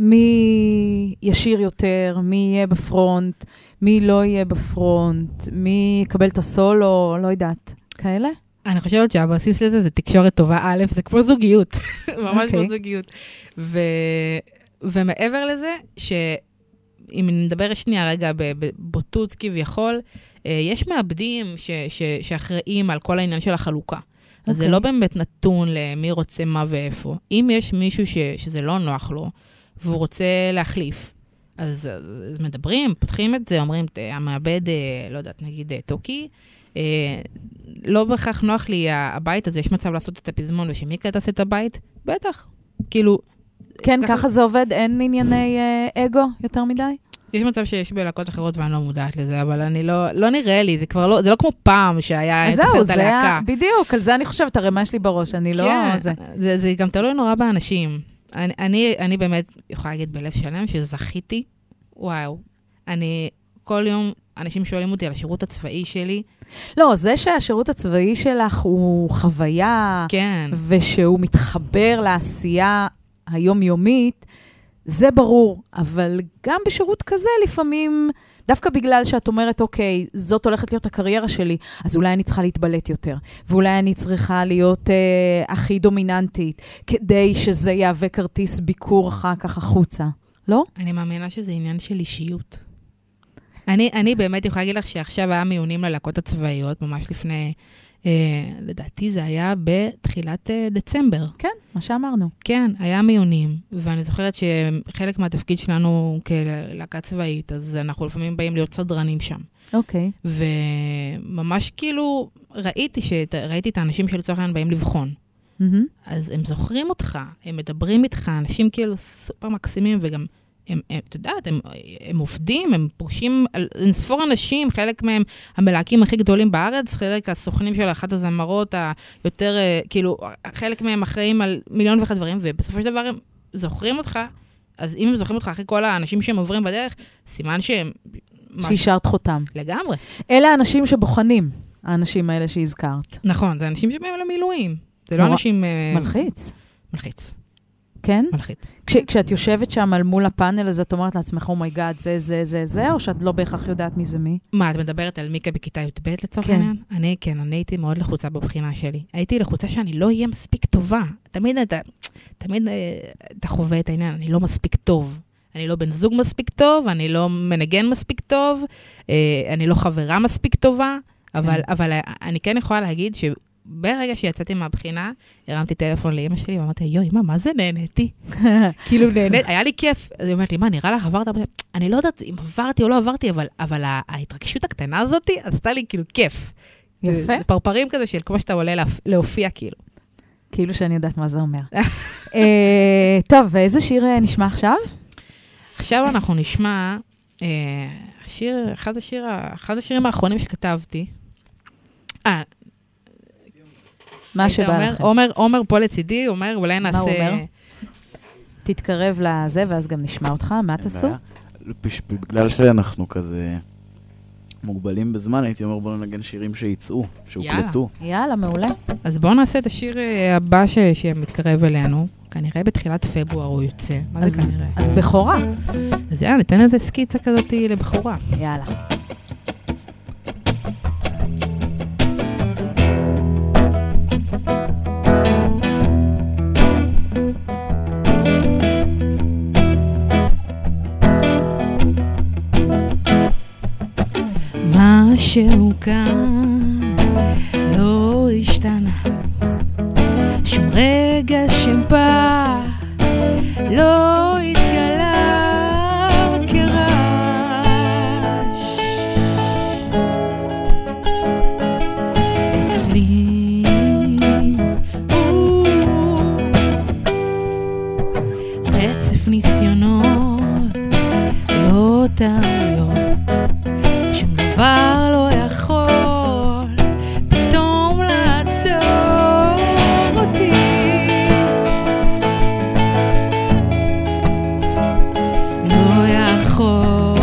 מי ישיר יותר, מי יהיה בפרונט, מי לא יהיה בפרונט, מי יקבל את הסולו, לא יודעת. כאלה? אני חושבת שהבסיס לזה זה תקשורת טובה א', זה כמו זוגיות. ממש כמו זוגיות. ו... ומעבר לזה, שאם נדבר שנייה רגע בבוטות כביכול, יש מעבדים ש, ש, שאחראים על כל העניין של החלוקה. Okay. אז זה לא באמת נתון למי רוצה מה ואיפה. אם יש מישהו ש, שזה לא נוח לו, והוא רוצה להחליף, אז, אז מדברים, פותחים את זה, אומרים, המעבד, לא יודעת, נגיד טוקי, לא בהכרח נוח לי הבית הזה, יש מצב לעשות את הפזמון, ושמיקה תעשה את הבית? בטח. כאילו, כן, ככה, ככה זה עובד, אין ענייני אה, אגו יותר מדי? יש מצב שיש בלהקות אחרות ואני לא מודעת לזה, אבל אני לא, לא נראה לי, זה כבר לא, זה לא כמו פעם שהיה את הסרט הלהקה. בדיוק, על זה אני חושבת, הרי מה יש לי בראש, אני לא... כן, זה. זה, זה גם תלוי נורא באנשים. אני, אני, אני באמת יכולה להגיד בלב שלם שזכיתי, וואו, אני כל יום, אנשים שואלים אותי על השירות הצבאי שלי. לא, זה שהשירות הצבאי שלך הוא חוויה, כן. ושהוא מתחבר לעשייה היומיומית, זה ברור, אבל גם בשירות כזה לפעמים, דווקא בגלל שאת אומרת, אוקיי, זאת הולכת להיות הקריירה שלי, אז אולי אני צריכה להתבלט יותר, ואולי אני צריכה להיות אה, הכי דומיננטית, כדי שזה יהווה כרטיס ביקור אחר כך החוצה, לא? אני מאמינה שזה עניין של אישיות. אני, אני באמת יכולה להגיד לך שעכשיו היה מיונים ללהקות הצבאיות, ממש לפני... Uh, לדעתי זה היה בתחילת uh, דצמבר. כן, מה שאמרנו. כן, היה מיונים, ואני זוכרת שחלק מהתפקיד שלנו כלהקה צבאית, אז אנחנו לפעמים באים להיות סדרנים שם. אוקיי. Okay. וממש כאילו ראיתי, שאת, ראיתי את האנשים שלצורך העניין באים לבחון. Mm-hmm. אז הם זוכרים אותך, הם מדברים איתך, אנשים כאילו סופר מקסימים, וגם הם, הם, אתה יודעת, הם, הם עובדים, הם פוגשים על ספור אנשים, חלק מהם המלהקים הכי גדולים בארץ, חלק הסוכנים של אחת הזמרות היותר, כאילו, חלק מהם אחראים על מיליון ואחד דברים, ובסופו של דבר הם זוכרים אותך, אז אם הם זוכרים אותך אחרי כל האנשים שהם עוברים בדרך, סימן שהם... שהשארת חותם. לגמרי. אלה האנשים שבוחנים, האנשים האלה שהזכרת. נכון, זה אנשים שבאים למילואים. זה לא אנשים... מלחיץ. מלחיץ. כן? מלחיץ. כש, כשאת יושבת שם על מול הפאנל, אז את אומרת לעצמך, oh my God, זה, זה, זה, זה, או שאת לא בהכרח יודעת מי זה מי? מה, את מדברת על מיקה בכיתה י"ב לצורך העניין? כן. אני, כן, אני הייתי מאוד לחוצה בבחינה שלי. הייתי לחוצה שאני לא אהיה מספיק טובה. תמיד אתה, תמיד אתה חווה את העניין, אני לא מספיק טוב. אני לא בן זוג מספיק טוב, אני לא מנגן מספיק טוב, אני לא חברה מספיק טובה, אבל, אבל אני כן יכולה להגיד ש... ברגע שיצאתי מהבחינה, הרמתי טלפון לאמא שלי, ואמרתי, יו, אמא, מה זה נהניתי? כאילו נהנית, היה לי כיף. אז היא אומרת לי, מה, נראה לך עברת? אני לא יודעת אם עברתי או לא עברתי, אבל ההתרגשות הקטנה הזאת עשתה לי כאילו כיף. יפה. פרפרים כזה של כמו שאתה עולה להופיע כאילו. כאילו שאני יודעת מה זה אומר. טוב, ואיזה שיר נשמע עכשיו? עכשיו אנחנו נשמע השיר, אחד השיר, אחד השירים האחרונים שכתבתי, אה, מה שבא לכם. עומר, עומר פה לצידי, אומר, אולי נעשה... מה הוא אומר? תתקרב לזה, ואז גם נשמע אותך, מה תעשו? בגלל שאנחנו כזה מוגבלים בזמן, הייתי אומר בואו נגן שירים שיצאו, שהוקלטו. יאללה, מעולה. אז בואו נעשה את השיר הבא שמתקרב אלינו. כנראה בתחילת פברואר הוא יוצא. מה זה כנראה? אז בחורה. אז יאללה, ניתן איזה סקיצה כזאת לבחורה. יאללה. משהו כאן לא השתנה, שום רגע שבא לא התגלה כרעש. אצלי רצף ניסיונות, לא טעויות, שום דבר לא יכול פתאום לעצור אותי. לא יכול.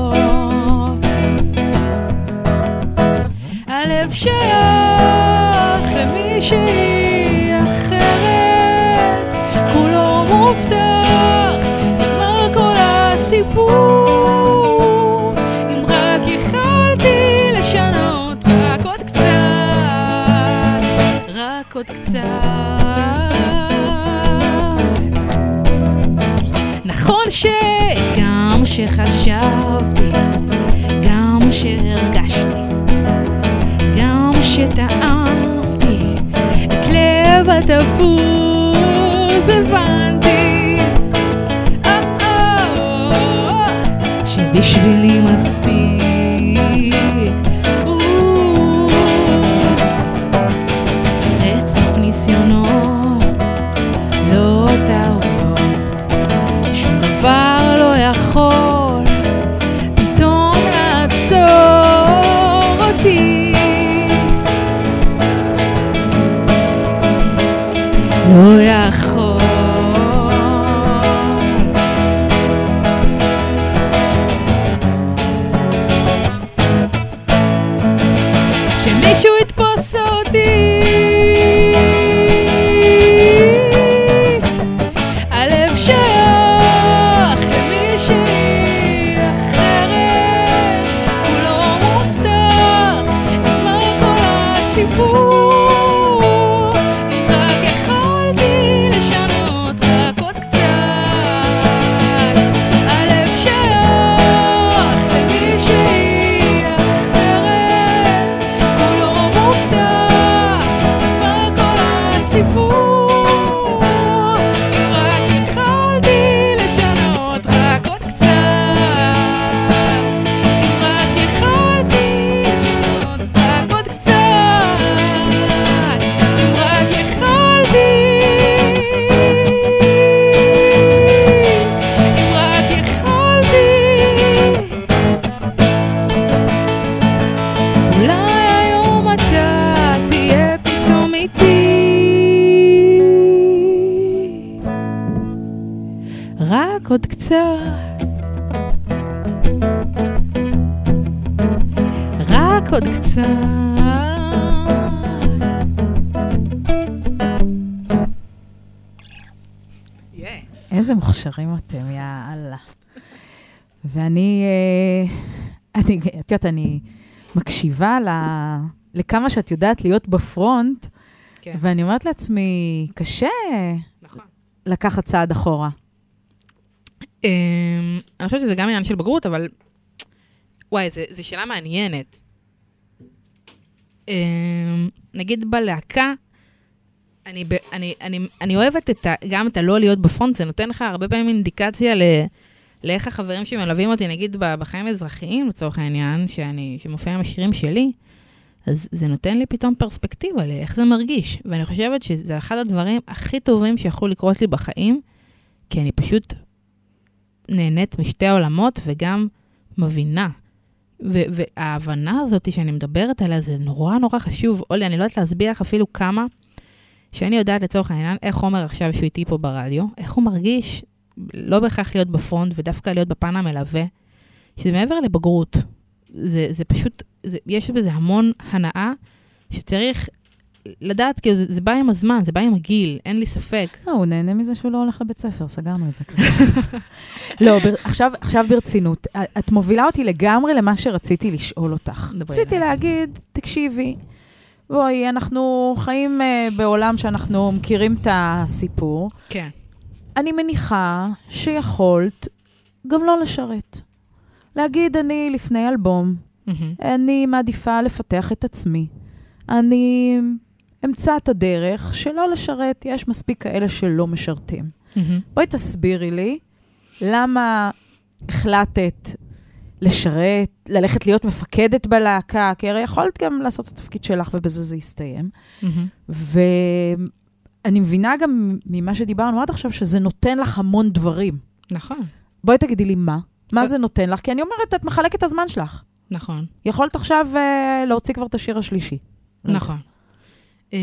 הלב שייך למישהי אחרת, כולו מובטח, נגמר כל הסיפור. עוד קצת. נכון שגם שחשבתי, גם שהרגשתי, גם שטעמתי את לב התפוז, הבנתי שבשבילי מספיק ניסיונות, לא טעויות, שום דבר לא יכול פתאום לעצור אותי. לא יכול. שמישהו יתפוס אותי, עוד קצת, רק עוד קצת. איזה מוכשרים אתם, יאללה. ואני, אני, את יודעת, אני מקשיבה לכמה שאת יודעת להיות בפרונט, כן. ואני אומרת לעצמי, קשה נכון. לקחת צעד אחורה. אני חושבת שזה גם עניין של בגרות, אבל וואי, זו שאלה מעניינת. נגיד בלהקה, אני, אני, אני, אני אוהבת את ה, גם את הלא להיות בפרונט, זה נותן לך הרבה פעמים אינדיקציה ל, לאיך החברים שמלווים אותי, נגיד בחיים האזרחיים, לצורך העניין, שאני, שמופיע עם השירים שלי, אז זה נותן לי פתאום פרספקטיבה לאיך זה מרגיש. ואני חושבת שזה אחד הדברים הכי טובים שיכולו לקרות לי בחיים, כי אני פשוט נהנית משתי העולמות, וגם מבינה. ו- וההבנה הזאת שאני מדברת עליה, זה נורא נורא חשוב. אולי, אני לא יודעת להסביר לך אפילו כמה, שאני יודעת לצורך העניין, איך עומר עכשיו שהוא איתי פה ברדיו, איך הוא מרגיש, לא בהכרח להיות בפרונט, ודווקא להיות בפן המלווה, שזה מעבר לבגרות. זה, זה פשוט, זה, יש בזה המון הנאה, שצריך לדעת, כי זה, זה בא עם הזמן, זה בא עם הגיל, אין לי ספק. לא, הוא נהנה מזה שהוא לא הולך לבית ספר, סגרנו את זה כזה. לא, בר, עכשיו, עכשיו ברצינות, את מובילה אותי לגמרי למה שרציתי לשאול אותך. רציתי להגיד, תקשיבי, בואי, אנחנו חיים uh, בעולם שאנחנו מכירים את הסיפור. כן. אני מניחה שיכולת גם לא לשרת. להגיד, אני לפני אלבום, mm-hmm. אני מעדיפה לפתח את עצמי. אני אמצא את הדרך שלא לשרת, יש מספיק כאלה שלא משרתים. Mm-hmm. בואי תסבירי לי, למה החלטת לשרת, ללכת להיות מפקדת בלהקה, כי הרי יכולת גם לעשות את התפקיד שלך, ובזה זה יסתיים. Mm-hmm. ואני מבינה גם ממה שדיברנו עד עכשיו, שזה נותן לך המון דברים. נכון. בואי תגידי לי מה. מה זה נותן לך? כי אני אומרת, את מחלקת את הזמן שלך. נכון. יכולת עכשיו uh, להוציא כבר את השיר השלישי. נכון. את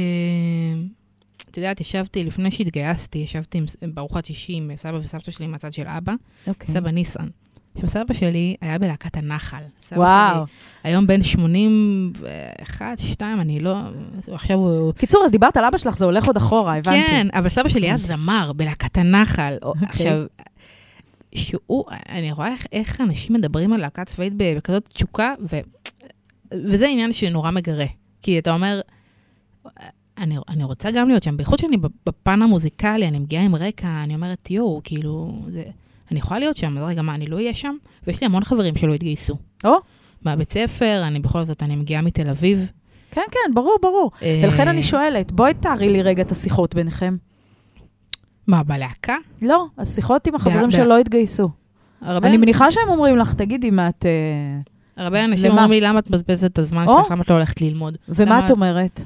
יודעת, ישבתי, לפני שהתגייסתי, ישבתי עם ברוכת שישי, עם סבא וסבתא שלי מהצד של אבא, סבא ניסן. סבא שלי היה בלהקת הנחל. וואו. היום בין שמונים ואחת, שתיים, אני לא... עכשיו הוא... קיצור, אז דיברת על אבא שלך, זה הולך עוד אחורה, הבנתי. כן, אבל סבא שלי היה זמר בלהקת הנחל. עכשיו... שהוא, אני רואה איך, איך אנשים מדברים על להקת צבאית בכזאת תשוקה, ו, וזה עניין שנורא מגרה. כי אתה אומר, אני, אני רוצה גם להיות שם, בייחוד שאני בפן המוזיקלי, אני מגיעה עם רקע, אני אומרת, יו, כאילו, זה, אני יכולה להיות שם, אז רגע, מה, אני לא אהיה שם? ויש לי המון חברים שלא התגייסו. או? בבית ספר, אני בכל זאת, אני מגיעה מתל אביב. כן, כן, ברור, ברור. ולכן אני שואלת, בואי תארי לי רגע את השיחות ביניכם. מה, בלהקה? לא, השיחות עם החברים שלא התגייסו. אני מניחה שהם אומרים לך, תגידי מה את... הרבה אנשים אומרים לי, למה את מבזבזת את הזמן שלך, למה את לא הולכת ללמוד? ומה את אומרת?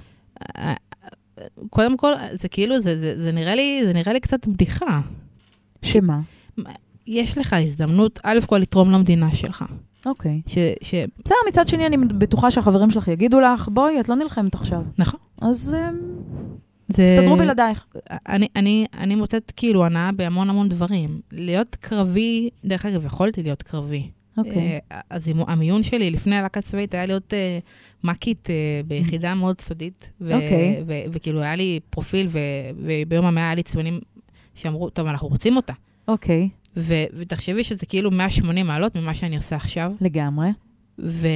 קודם כל, זה כאילו, זה נראה לי, זה נראה לי קצת בדיחה. שמה? יש לך הזדמנות, א' כל לתרום למדינה שלך. אוקיי. בסדר, מצד שני, אני בטוחה שהחברים שלך יגידו לך, בואי, את לא נלחמת עכשיו. נכון. אז... תסתדרו בלעדייך. אני, אני, אני מוצאת כאילו הנאה בהמון המון דברים. להיות קרבי, דרך אגב, יכולתי להיות קרבי. אוקיי. אז המיון שלי לפני הלהקה צבאית היה להיות מקית ביחידה מאוד סודית. אוקיי. וכאילו היה לי פרופיל, וביום המאה היה לי ציונים שאמרו, טוב, אנחנו רוצים אותה. אוקיי. ותחשבי שזה כאילו מאה ושמונים מעלות ממה שאני עושה עכשיו. לגמרי. ו...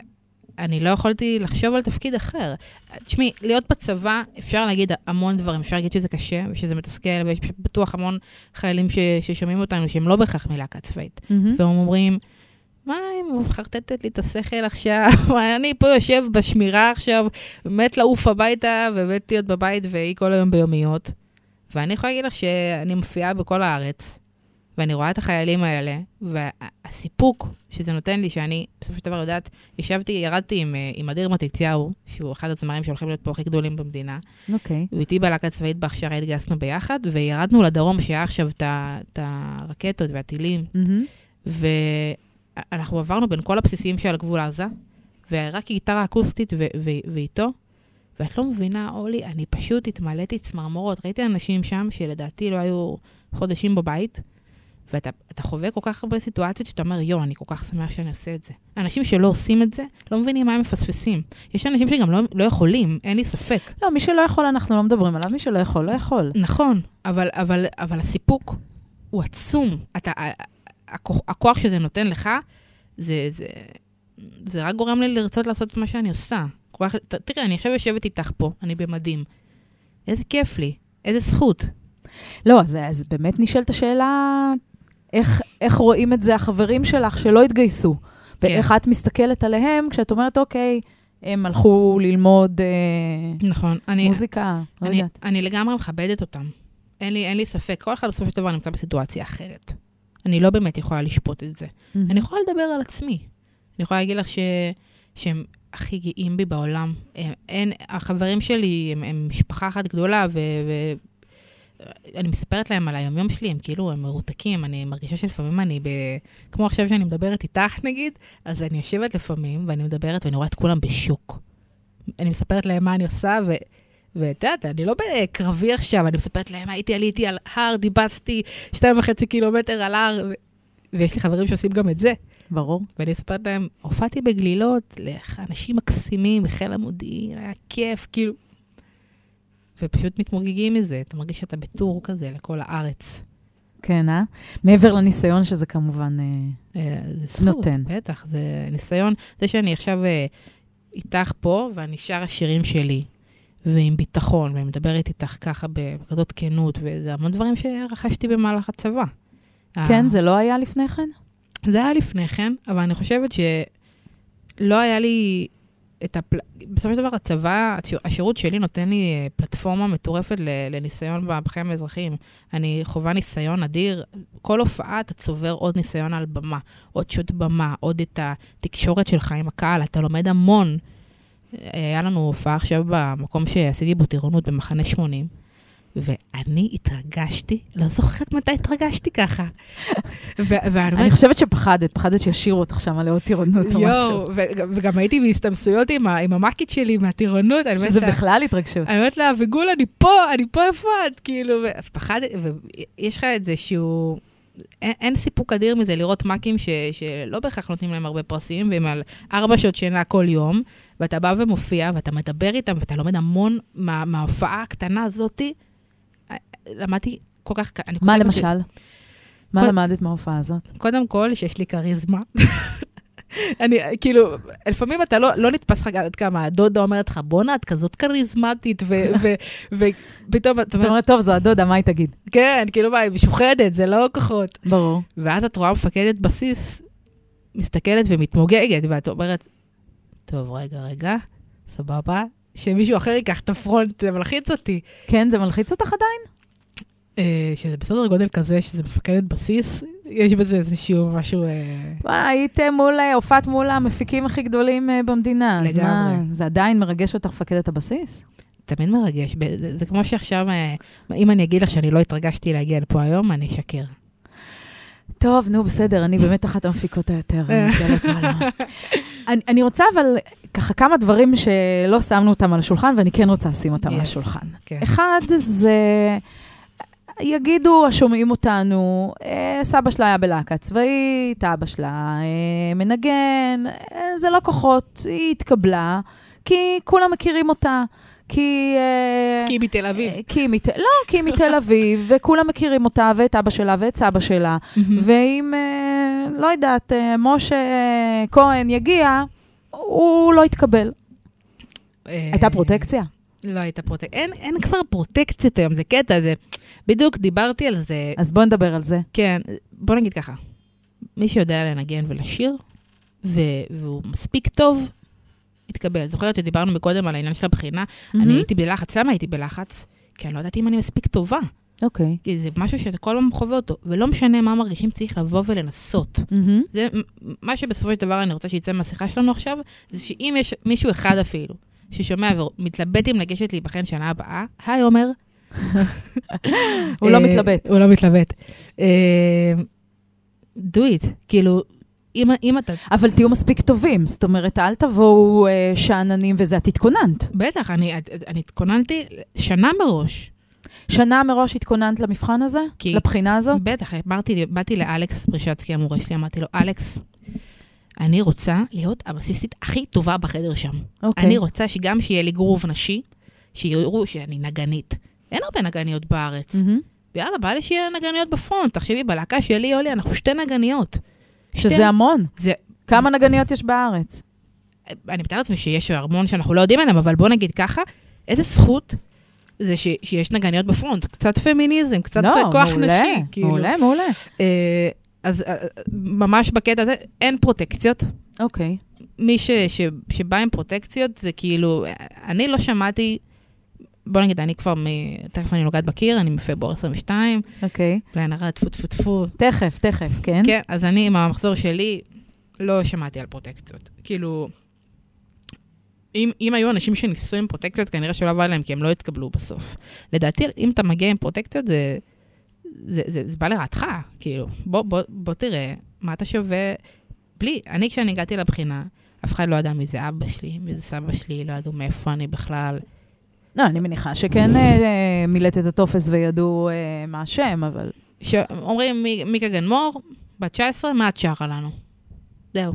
אני לא יכולתי לחשוב על תפקיד אחר. תשמעי, להיות בצבא, אפשר להגיד המון דברים, אפשר להגיד שזה קשה, ושזה מתסכל, ויש בטוח המון חיילים ש, ששומעים אותנו, שהם לא בהכרח מלהקה צבאית. Mm-hmm. והם אומרים, מה אם חרטטת לי את השכל עכשיו, אני פה יושב בשמירה עכשיו, מת לעוף הביתה, ומת להיות בבית, והיא כל היום ביומיות. ואני יכולה להגיד לך שאני מופיעה בכל הארץ, ואני רואה את החיילים האלה, והסיפוק שזה נותן לי, שאני בסופו של דבר יודעת, ישבתי, ירדתי עם, עם אדיר מתתיהו, שהוא אחד הזמרים שהולכים להיות פה הכי גדולים במדינה. אוקיי. הוא איתי בלהקה צבאית בהכשרה, התגייסנו ביחד, וירדנו לדרום, שהיה עכשיו את הרקטות והטילים, mm-hmm. ואנחנו עברנו בין כל הבסיסים של הגבול עזה, ורק גיטרה אקוסטית ו- ו- ואיתו, ואת לא מבינה, אולי, אני פשוט התמלאתי צמרמורות, ראיתי אנשים שם, שלדעתי לא היו חודשים בבית, ואתה אתה חווה כל כך הרבה סיטואציות שאתה אומר, יו, אני כל כך שמח שאני עושה את זה. אנשים שלא עושים את זה, לא מבינים מה הם מפספסים. יש אנשים שגם לא, לא יכולים, אין לי ספק. לא, מי שלא יכול, אנחנו לא מדברים עליו, מי שלא יכול, לא יכול. נכון, אבל, אבל, אבל הסיפוק הוא עצום. אתה, הכוח, הכוח שזה נותן לך, זה, זה, זה רק גורם לי לרצות לעשות את מה שאני עושה. כוח, תראה, אני עכשיו יושבת איתך פה, אני במדים. איזה כיף לי, איזה זכות. לא, אז, אז באמת נשאלת השאלה, איך, איך רואים את זה החברים שלך שלא התגייסו? כן. ואיך את מסתכלת עליהם כשאת אומרת, אוקיי, הם הלכו ללמוד אה, נכון, אני, מוזיקה, לא אני, יודעת. אני לגמרי מכבדת אותם. אין לי, אין לי ספק. כל אחד בסופו של דבר נמצא בסיטואציה אחרת. אני לא באמת יכולה לשפוט את זה. Mm-hmm. אני יכולה לדבר על עצמי. אני יכולה להגיד לך ש, שהם הכי גאים בי בעולם. הם, אין, החברים שלי הם, הם משפחה אחת גדולה, ו... ו אני מספרת להם על היומיום שלי, הם כאילו, הם מרותקים, אני מרגישה שלפעמים אני, ב... כמו עכשיו שאני מדברת איתך נגיד, אז אני יושבת לפעמים, ואני מדברת, ואני רואה את כולם בשוק. אני מספרת להם מה אני עושה, ו... ואת יודעת, אני לא בקרבי עכשיו, אני מספרת להם, הייתי, עליתי על הר, דיבסתי שתיים וחצי קילומטר על הר, ו... ויש לי חברים שעושים גם את זה. ברור. ואני מספרת להם, הופעתי בגלילות, לאנשים מקסימים, בחיל המודיעין, היה כיף, כאילו, ופשוט מתמוגגים מזה, אתה מרגיש שאתה בטור כזה לכל הארץ. כן, אה? מעבר לניסיון שזה כמובן אה, זה זכות, נותן. בטח, זה ניסיון, זה שאני עכשיו אה, איתך פה, ואני שר השירים שלי, ועם ביטחון, ואני מדברת איתך ככה בכזאת כנות, וזה המון דברים שרכשתי במהלך הצבא. כן, אה, זה לא היה לפני כן? זה היה לפני כן, אבל אני חושבת שלא היה לי את הפל... בסופו של דבר, הצבא, השירות שלי נותן לי פלטפורמה מטורפת לניסיון בחיים האזרחיים. אני חובה ניסיון אדיר. כל הופעה אתה צובר עוד ניסיון על במה, עוד שוט במה, עוד את התקשורת שלך עם הקהל. אתה לומד המון. היה לנו הופעה עכשיו במקום שעשיתי בו טירונות במחנה שמונים, ואני התרגשתי, לא זוכרת מתי התרגשתי ככה. אני חושבת שפחדת, פחדת שישירו אותך שם על עוד טירונות או משהו. וגם הייתי בהסתמסויות עם המקית שלי מהטירונות. שזה בכלל התרגשות. אני אומרת לה, וגול, אני פה, אני פה איפה את, כאילו, ופחדת, ויש לך את זה שהוא, אין סיפוק אדיר מזה לראות מקים שלא בהכרח נותנים להם הרבה פרסים, והם על ארבע שעות שינה כל יום, ואתה בא ומופיע, ואתה מדבר איתם, ואתה לומד המון מההופעה הקטנה הזאת. למדתי כל כך... מה למשל? מה למדת מההופעה הזאת? קודם כל, שיש לי קריזמה. אני, כאילו, לפעמים אתה לא, לא נתפס לך עד כמה, הדודה אומרת לך, בונה, את כזאת קריזמטית, ופתאום... זאת אומרת, טוב, זו הדודה, מה היא תגיד? כן, כאילו, מה, היא משוחדת, זה לא כוחות. ברור. ואז את רואה מפקדת בסיס, מסתכלת ומתמוגגת, ואת אומרת, טוב, רגע, רגע, סבבה, שמישהו אחר ייקח את הפרונט, זה מלחיץ אותי. כן, זה מלחיץ אותך עדיין? שזה בסדר גודל כזה, שזה מפקדת בסיס, יש בזה איזשהו משהו... הייתם מול, הופעת מול המפיקים הכי גדולים במדינה. לגמרי. זה עדיין מרגש אותך מפקדת הבסיס? תמיד מרגש. זה כמו שעכשיו, אם אני אגיד לך שאני לא התרגשתי להגיע לפה היום, אני אשקר. טוב, נו, בסדר, אני באמת אחת המפיקות היותר. אני רוצה אבל ככה כמה דברים שלא שמנו אותם על השולחן, ואני כן רוצה לשים אותם על השולחן. אחד זה... יגידו, שומעים אותנו, סבא שלה היה בלהקה צבאית, אבא שלה מנגן, זה לא כוחות, היא התקבלה, כי כולם מכירים אותה, כי... כי היא מתל אביב. כי היא מת... לא, כי היא מתל אביב, וכולם מכירים אותה, ואת אבא שלה, ואת סבא שלה, ואם, לא יודעת, משה כהן יגיע, הוא לא יתקבל. הייתה פרוטקציה? לא הייתה פרוטקציה. אין, אין כבר פרוטקציות היום, זה קטע, זה... בדיוק דיברתי על זה. אז בוא נדבר על זה. כן, בוא נגיד ככה. מי שיודע לנגן ולשיר, ו- והוא מספיק טוב, יתקבל. זוכרת שדיברנו מקודם על העניין של הבחינה, mm-hmm. אני הייתי בלחץ. למה הייתי בלחץ? כי אני לא יודעת אם אני מספיק טובה. אוקיי. Okay. כי זה משהו שאתה כל פעם חווה אותו, ולא משנה מה מרגישים, צריך לבוא ולנסות. Mm-hmm. זה מה שבסופו של דבר אני רוצה שיצא מהשיחה שלנו עכשיו, זה שאם יש מישהו אחד אפילו, ששומע ומתלבט אם לגשת להיבחן שנה הבאה, היי אומר, הוא לא מתלבט. הוא לא מתלבט. do it, כאילו, אם אתה... אבל תהיו מספיק טובים, זאת אומרת, אל תבואו שעננים וזה, את התכוננת. בטח, אני התכוננתי שנה מראש. שנה מראש התכוננת למבחן הזה? לבחינה הזאת? בטח, באתי לאלכס פרישצקי המורה שלי, אמרתי לו, אלכס, אני רוצה להיות הבסיסטית הכי טובה בחדר שם. אני רוצה שגם שיהיה לי גרוב נשי, שיראו שאני נגנית. אין הרבה נגניות בארץ. ויאללה, בא לי שיהיה נגניות בפרונט. תחשבי, בלהקה שלי, אולי, אנחנו שתי נגניות. שזה המון. כמה נגניות יש בארץ? אני מתאר לעצמי שיש המון שאנחנו לא יודעים עליהם, אבל בוא נגיד ככה, איזה זכות זה שיש נגניות בפרונט. קצת פמיניזם, קצת כוח נשי. מעולה, מעולה. אז ממש בקטע הזה, אין פרוטקציות. אוקיי. מי שבא עם פרוטקציות, זה כאילו, אני לא שמעתי... בוא נגיד, אני כבר, תכף אני נוגעת בקיר, אני מפברואר עשרים ושתיים. אוקיי. לעין הרע, טפו, טפו, טפו. תכף, תכף, כן. כן, אז אני, עם המחזור שלי, לא שמעתי על פרוטקציות. כאילו, אם, אם היו אנשים שניסו עם פרוטקציות, כנראה שלא עבד להם, כי הם לא התקבלו בסוף. לדעתי, אם אתה מגיע עם פרוטקציות, זה, זה, זה, זה בא לרעתך, כאילו. בוא, בוא, בוא תראה מה אתה שווה. בלי, אני כשאני הגעתי לבחינה, אף אחד לא ידע מי זה אבא שלי, מי זה סבא שלי, לא ידעו מאיפה אני בכלל. לא, אני מניחה שכן אה, מילאת את הטופס וידעו אה, מה השם, אבל... אומרים, מיקה גנמור, בת תשע עשרה, מה את שרה לנו? זהו.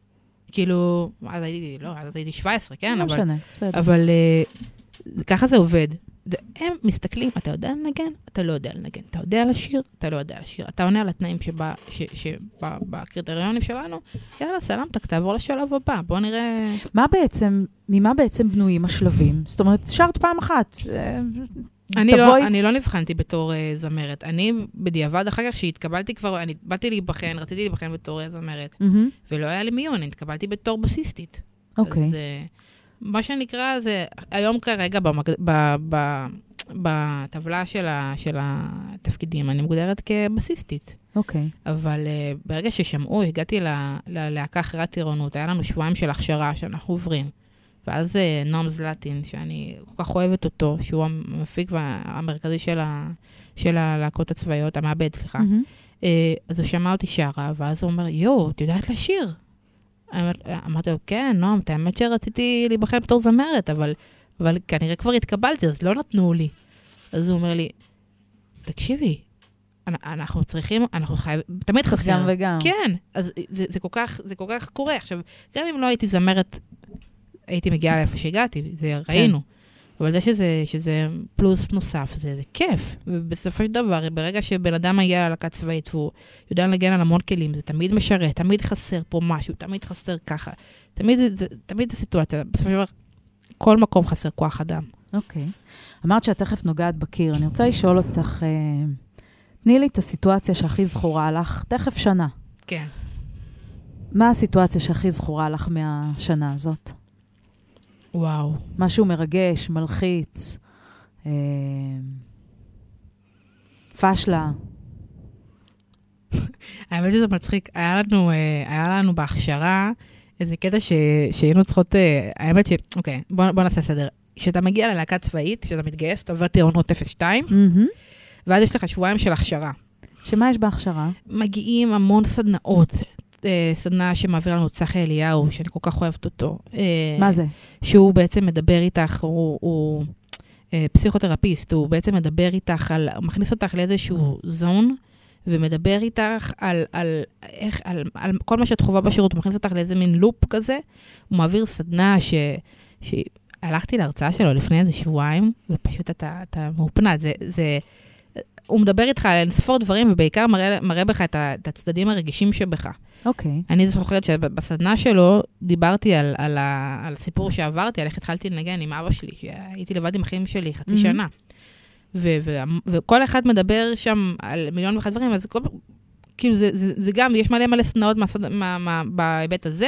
כאילו, אז הייתי, לא, אז הייתי שבע עשרה, כן? לא אבל, משנה, בסדר. אבל uh, ככה זה עובד. זה, הם מסתכלים, אתה יודע לנגן? אתה לא יודע לנגן. אתה יודע לשיר? אתה לא יודע לשיר. אתה עונה על התנאים שבא, ש, שבא, בקריטריונים שלנו, יאללה, סלמתק, תעבור לשלב הבא. בוא נראה... מה בעצם, ממה בעצם בנויים השלבים? זאת אומרת, שרת פעם אחת. אני לא, אני לא נבחנתי בתור uh, זמרת. אני בדיעבד, אחר כך שהתקבלתי כבר, אני באתי להיבחן, רציתי להיבחן בתור uh, זמרת, mm-hmm. ולא היה לי מיון, אני התקבלתי בתור בסיסטית. אוקיי. אז uh, מה שנקרא זה, היום כרגע במג... ב... ב... בטבלה של, ה... של התפקידים, אני מוגדרת כבסיסטית. אוקיי. אבל uh, ברגע ששמעו, הגעתי ל... ללהקה אחרת טירונות, היה לנו שבועיים של הכשרה שאנחנו עוברים. ואז נועם זלטין, שאני כל כך אוהבת אותו, שהוא המפיק והמרכזי של, ה, של הלהקות הצבאיות, המעבד, סליחה. Mm-hmm. אז הוא שמע אותי שרה, ואז הוא אומר, יו, את יודעת לשיר? אמרתי לו, כן, נועם, את האמת שרציתי להיבחן בתור זמרת, אבל, אבל כנראה כבר התקבלתי, אז לא נתנו לי. אז הוא אומר לי, תקשיבי, אנחנו צריכים, אנחנו חייבים, תמיד חסר. גם וגם. כן, אז זה, זה כל כך, זה כל כך קורה. עכשיו, גם אם לא הייתי זמרת, הייתי מגיעה לאיפה שהגעתי, זה ראינו. אבל זה שזה, שזה פלוס נוסף, זה, זה כיף. ובסופו של דבר, ברגע שבן אדם מגיע ללהקה צבאית, והוא יודע לנגן על המון כלים, זה תמיד משרת, תמיד חסר פה משהו, תמיד חסר ככה. תמיד זה, זה, תמיד זה סיטואציה. בסופו של דבר, כל מקום חסר כוח אדם. אוקיי. אמרת שאת תכף נוגעת בקיר. אני רוצה לשאול אותך, אה, תני לי את הסיטואציה שהכי זכורה לך, תכף שנה. כן. מה הסיטואציה שהכי זכורה לך מהשנה הזאת? וואו. משהו מרגש, מלחיץ, אה, פשלה. האמת שזה מצחיק. היה לנו, אה, היה לנו בהכשרה איזה קטע ש, שהיינו צריכות, אה, האמת ש... אוקיי, בוא, בוא נעשה סדר. כשאתה מגיע ללהקה צבאית, כשאתה מתגייס, אתה עובר טירונות אפס שתיים, mm-hmm. ואז יש לך שבועיים של הכשרה. שמה יש בהכשרה? מגיעים המון סדנאות. סדנה שמעביר לנו צחי אליהו, שאני כל כך אוהבת אותו. מה זה? שהוא בעצם מדבר איתך, הוא, הוא פסיכותרפיסט, הוא בעצם מדבר איתך, על, מכניס אותך לאיזשהו זון, ומדבר איתך על, על, איך, על, על כל מה שאת חובה בשירות, הוא מכניס אותך לאיזה מין לופ כזה, הוא מעביר סדנה ש... שהלכתי להרצאה שלו לפני איזה שבועיים, ופשוט אתה, אתה מאופנת, זה... זה הוא מדבר איתך על ספור דברים, ובעיקר מראה, מראה בך את, ה, את הצדדים הרגישים שבך. אוקיי. Okay. אני זוכרת שבסדנה שלו דיברתי על, על, ה, על הסיפור שעברתי, על איך התחלתי לנגן עם אבא שלי, שהייתי לבד עם החיים שלי חצי mm-hmm. שנה. ו, ו, וכל אחד מדבר שם על מיליון ואחד דברים, אז כל, כאילו זה, זה, זה גם, יש מלא מלא סדנאות מהסד, מה, מה, בהיבט הזה,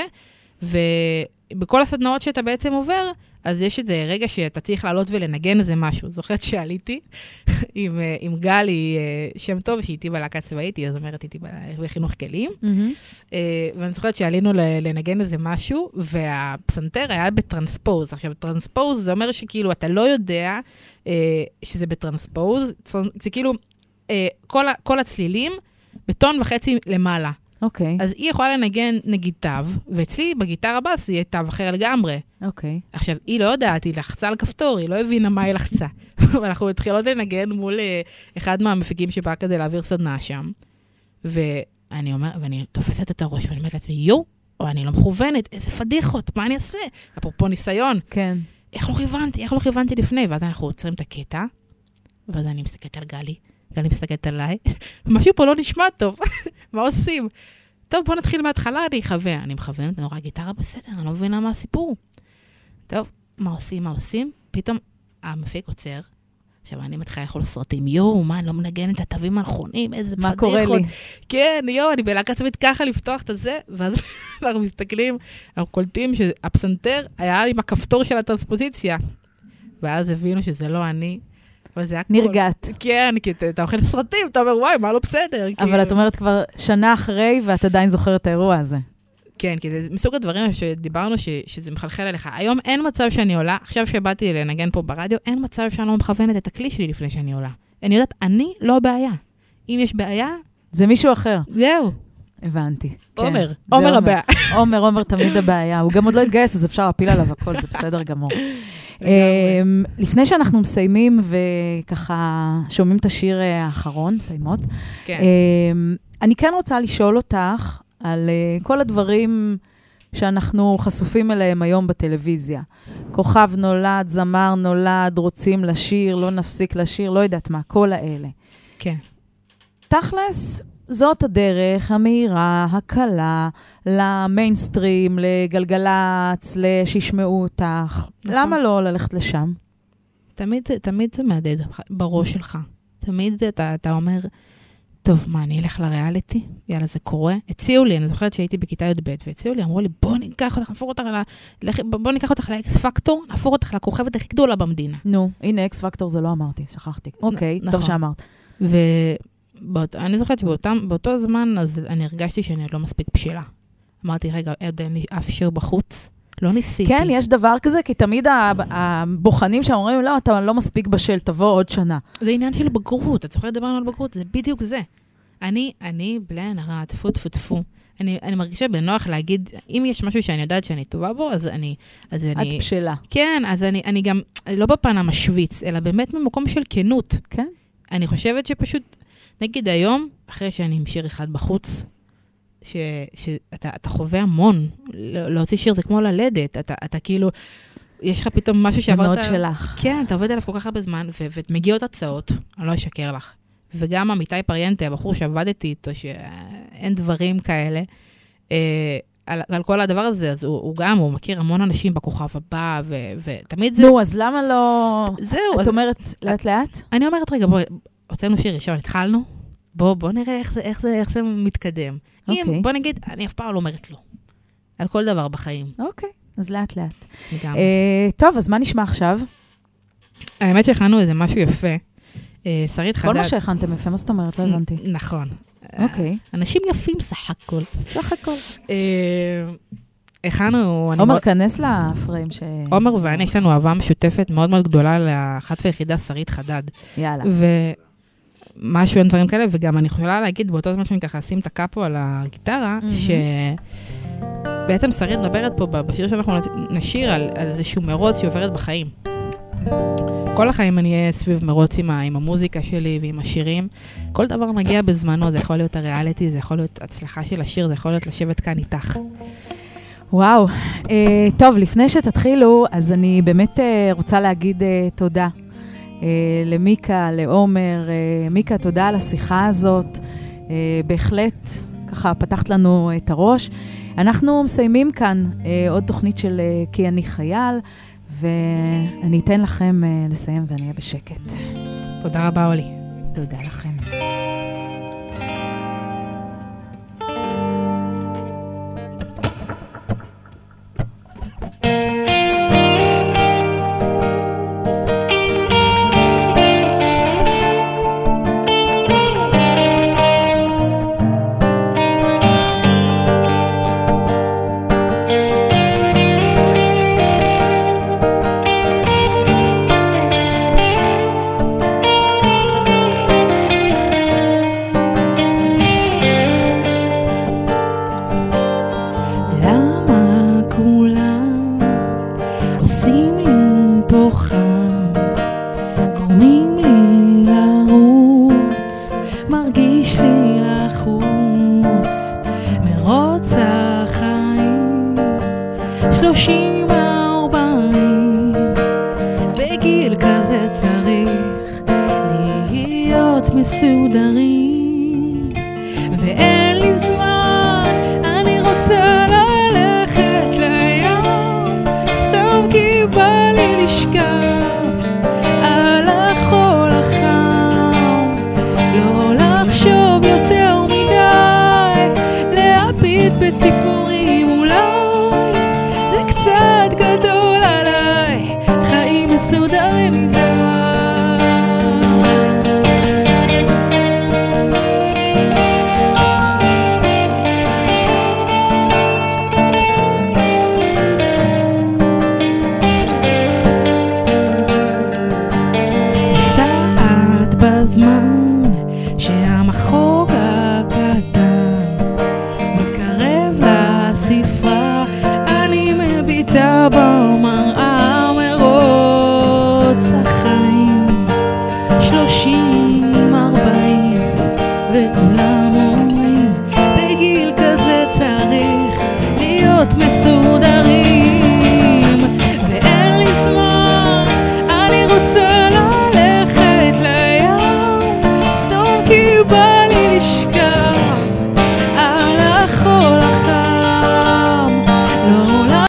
ובכל הסדנאות שאתה בעצם עובר, אז יש את זה רגע שאתה צריך לעלות ולנגן איזה משהו. זוכרת שעליתי עם, עם גלי שם טוב, שהיא איתי בלהקה צבאית, היא זמרת איתי בחינוך כלים. Mm-hmm. ואני זוכרת שעלינו לנגן איזה משהו, והפסנתר היה בטרנספוז. עכשיו, טרנספוז זה אומר שכאילו אתה לא יודע שזה בטרנספוז, זה כאילו כל, כל הצלילים בטון וחצי למעלה. אוקיי. אז היא יכולה לנגן נגיד תו, ואצלי בגיטרה בס יהיה תו אחר לגמרי. אוקיי. עכשיו, היא לא יודעת, היא לחצה על כפתור, היא לא הבינה מה היא לחצה. ואנחנו התחילות לנגן מול אחד מהמפיקים שבא כזה להעביר סדנה שם. ואני אומר, ואני תופסת את הראש, ואני אומרת לעצמי, יו, או אני לא מכוונת, איזה פדיחות, מה אני אעשה? אפרופו ניסיון. כן. איך לא כיוונתי, איך לא כיוונתי לפני? ואז אנחנו עוצרים את הקטע, ואז אני מסתכלת על גלי, גלי מסתכלת עליי, משהו פה לא נשמע טוב, מה עושים? טוב, בוא נתחיל מההתחלה, אני אחווה. אני מכוונת, אני רואה גיטרה בסדר, אני לא מבינה מה הסיפור. טוב, מה עושים, מה עושים? פתאום המפיק עוצר, עכשיו אני מתחילה לאכול סרטים, יואו, מה, אני לא מנגן את התווים הנכונים, איזה פדיחות. מה קורה לי? כן, יואו, אני בלהקה צבאית ככה לפתוח את זה, ואז אנחנו מסתכלים, אנחנו קולטים שהפסנתר היה עם הכפתור של הטרנספוזיציה, ואז הבינו שזה לא אני, נרגעת. כן, כי אתה אוכל סרטים, אתה אומר, וואי, מה לא בסדר? אבל את אומרת כבר שנה אחרי, ואת עדיין זוכרת את האירוע הזה. כן, כי זה מסוג הדברים שדיברנו ש, שזה מחלחל אליך. היום אין מצב שאני עולה, עכשיו שבאתי לנגן פה ברדיו, אין מצב שאני לא מכוונת את הכלי שלי לפני שאני עולה. אני יודעת, אני לא בעיה. אם יש בעיה... זה מישהו אחר. זהו. הבנתי. עומר, עומר הבעיה. עומר, עומר תמיד הבעיה. הוא גם עוד לא התגייס, אז אפשר להפיל עליו הכל, זה בסדר גמור. לפני שאנחנו מסיימים וככה שומעים את השיר האחרון, מסיימות, אני כן רוצה לשאול אותך על כל הדברים שאנחנו חשופים אליהם היום בטלוויזיה. כוכב נולד, זמר נולד, רוצים לשיר, לא נפסיק לשיר, לא יודעת מה, כל האלה. כן. תכלס, זאת הדרך המהירה, הקלה, למיינסטרים, לגלגלץ, שישמעו אותך. נכון. למה לא ללכת לשם? תמיד זה, תמיד זה מהדהד בראש שלך. תמיד זה, אתה, אתה אומר, טוב, מה, אני אלך לריאליטי? יאללה, זה קורה. הציעו לי, אני זוכרת שהייתי בכיתה י"ב, והציעו לי, אמרו לי, בוא ניקח אותך, נפור אותך, בוא ניקח אותך לאקס פקטור, נפור אותך לכוכבת הכי גדולה במדינה. נו, הנה, אקס פקטור זה לא אמרתי, שכחתי. אוקיי, טוב שאמרת. ואני זוכרת שבאותו זמן, אז אני הרגשתי שאני עוד לא מספיק בשלה. אמרתי, רגע, אין לי אף שיר בחוץ. לא ניסיתי. כן, יש דבר כזה, כי תמיד הבוחנים שאומרים, לא, אתה לא מספיק בשל, תבוא עוד שנה. זה עניין של בגרות, את זוכרת דבר על בגרות, זה בדיוק זה. אני, אני, בלן, הרע, תפו, תפו, תפו. אני, אני מרגישה בנוח להגיד, אם יש משהו שאני יודעת שאני טובה בו, אז אני... אז את אני, בשלה. כן, אז אני, אני גם, לא בפן המשוויץ, אלא באמת ממקום של כנות. כן. אני חושבת שפשוט, נגיד היום, אחרי שאני עם שיר אחד בחוץ, ש, שאתה, אתה חווה המון, להוציא שיר זה כמו ללדת, אתה, אתה כאילו, יש לך פתאום משהו שעברת... זה מאוד שלך. כן, אתה עובד עליו כל כך הרבה זמן, ומגיעות הצעות, אני לא אשקר לך. וגם עמיתי פריינטה, הבחור שעבדתי איתו, שאין דברים כאלה, אה, על, על כל הדבר הזה, אז הוא, הוא גם, הוא מכיר המון אנשים בכוכב הבא, ו, ותמיד זה... נו, אז למה לא... זהו. את אז... אומרת לאט לאט? אני אומרת, רגע, בוא, הוצאנו שיר ראשון, התחלנו, בוא, בוא נראה איך זה, איך זה, איך זה מתקדם. Okay. אם, בוא נגיד, אני אף פעם לא אומרת לו. על כל דבר בחיים. אוקיי, okay, אז לאט לאט. גם. Uh, טוב, אז מה נשמע עכשיו? האמת שהכנו איזה משהו יפה. Uh, שרית חדד. כל מה שהכנתם יפה, מה זאת אומרת? לא הבנתי. נכון. אוקיי. Uh, אנשים יפים סך הכל. סך הכל. Uh, הכנו... עומר, מאוד... כנס לפריים ש... עומר ואני, יש לנו אהבה משותפת מאוד מאוד גדולה לאחת ויחידה שרית חדד. יאללה. ו... משהו, אין דברים כאלה, וגם אני יכולה להגיד, באותו זמן שאני ככה אשים את הקאפו על הגיטרה, שבעצם שרית מדברת פה בשיר שאנחנו נשיר על, על איזשהו מרוץ שהיא עוברת בחיים. כל החיים אני אהיה סביב מרוץ עם, עם המוזיקה שלי ועם השירים. כל דבר מגיע בזמנו, זה יכול להיות הריאליטי, זה יכול להיות הצלחה של השיר, זה יכול להיות לשבת כאן איתך. וואו, אה, טוב, לפני שתתחילו, אז אני באמת אה, רוצה להגיד אה, תודה. Uh, למיקה, לעומר, uh, מיקה, תודה על השיחה הזאת, uh, בהחלט ככה פתחת לנו את הראש. אנחנו מסיימים כאן uh, עוד תוכנית של uh, כי אני חייל, ואני אתן לכם uh, לסיים ואני אהיה בשקט. תודה רבה, אולי. תודה לכם. מסודרים, ואין לי זמן, אני רוצה ללכת לים, סתם כי בא לי לשכב על החול החם, לא לחשוב יותר מדי, להביט בציפורים, אולי זה קצת גדול.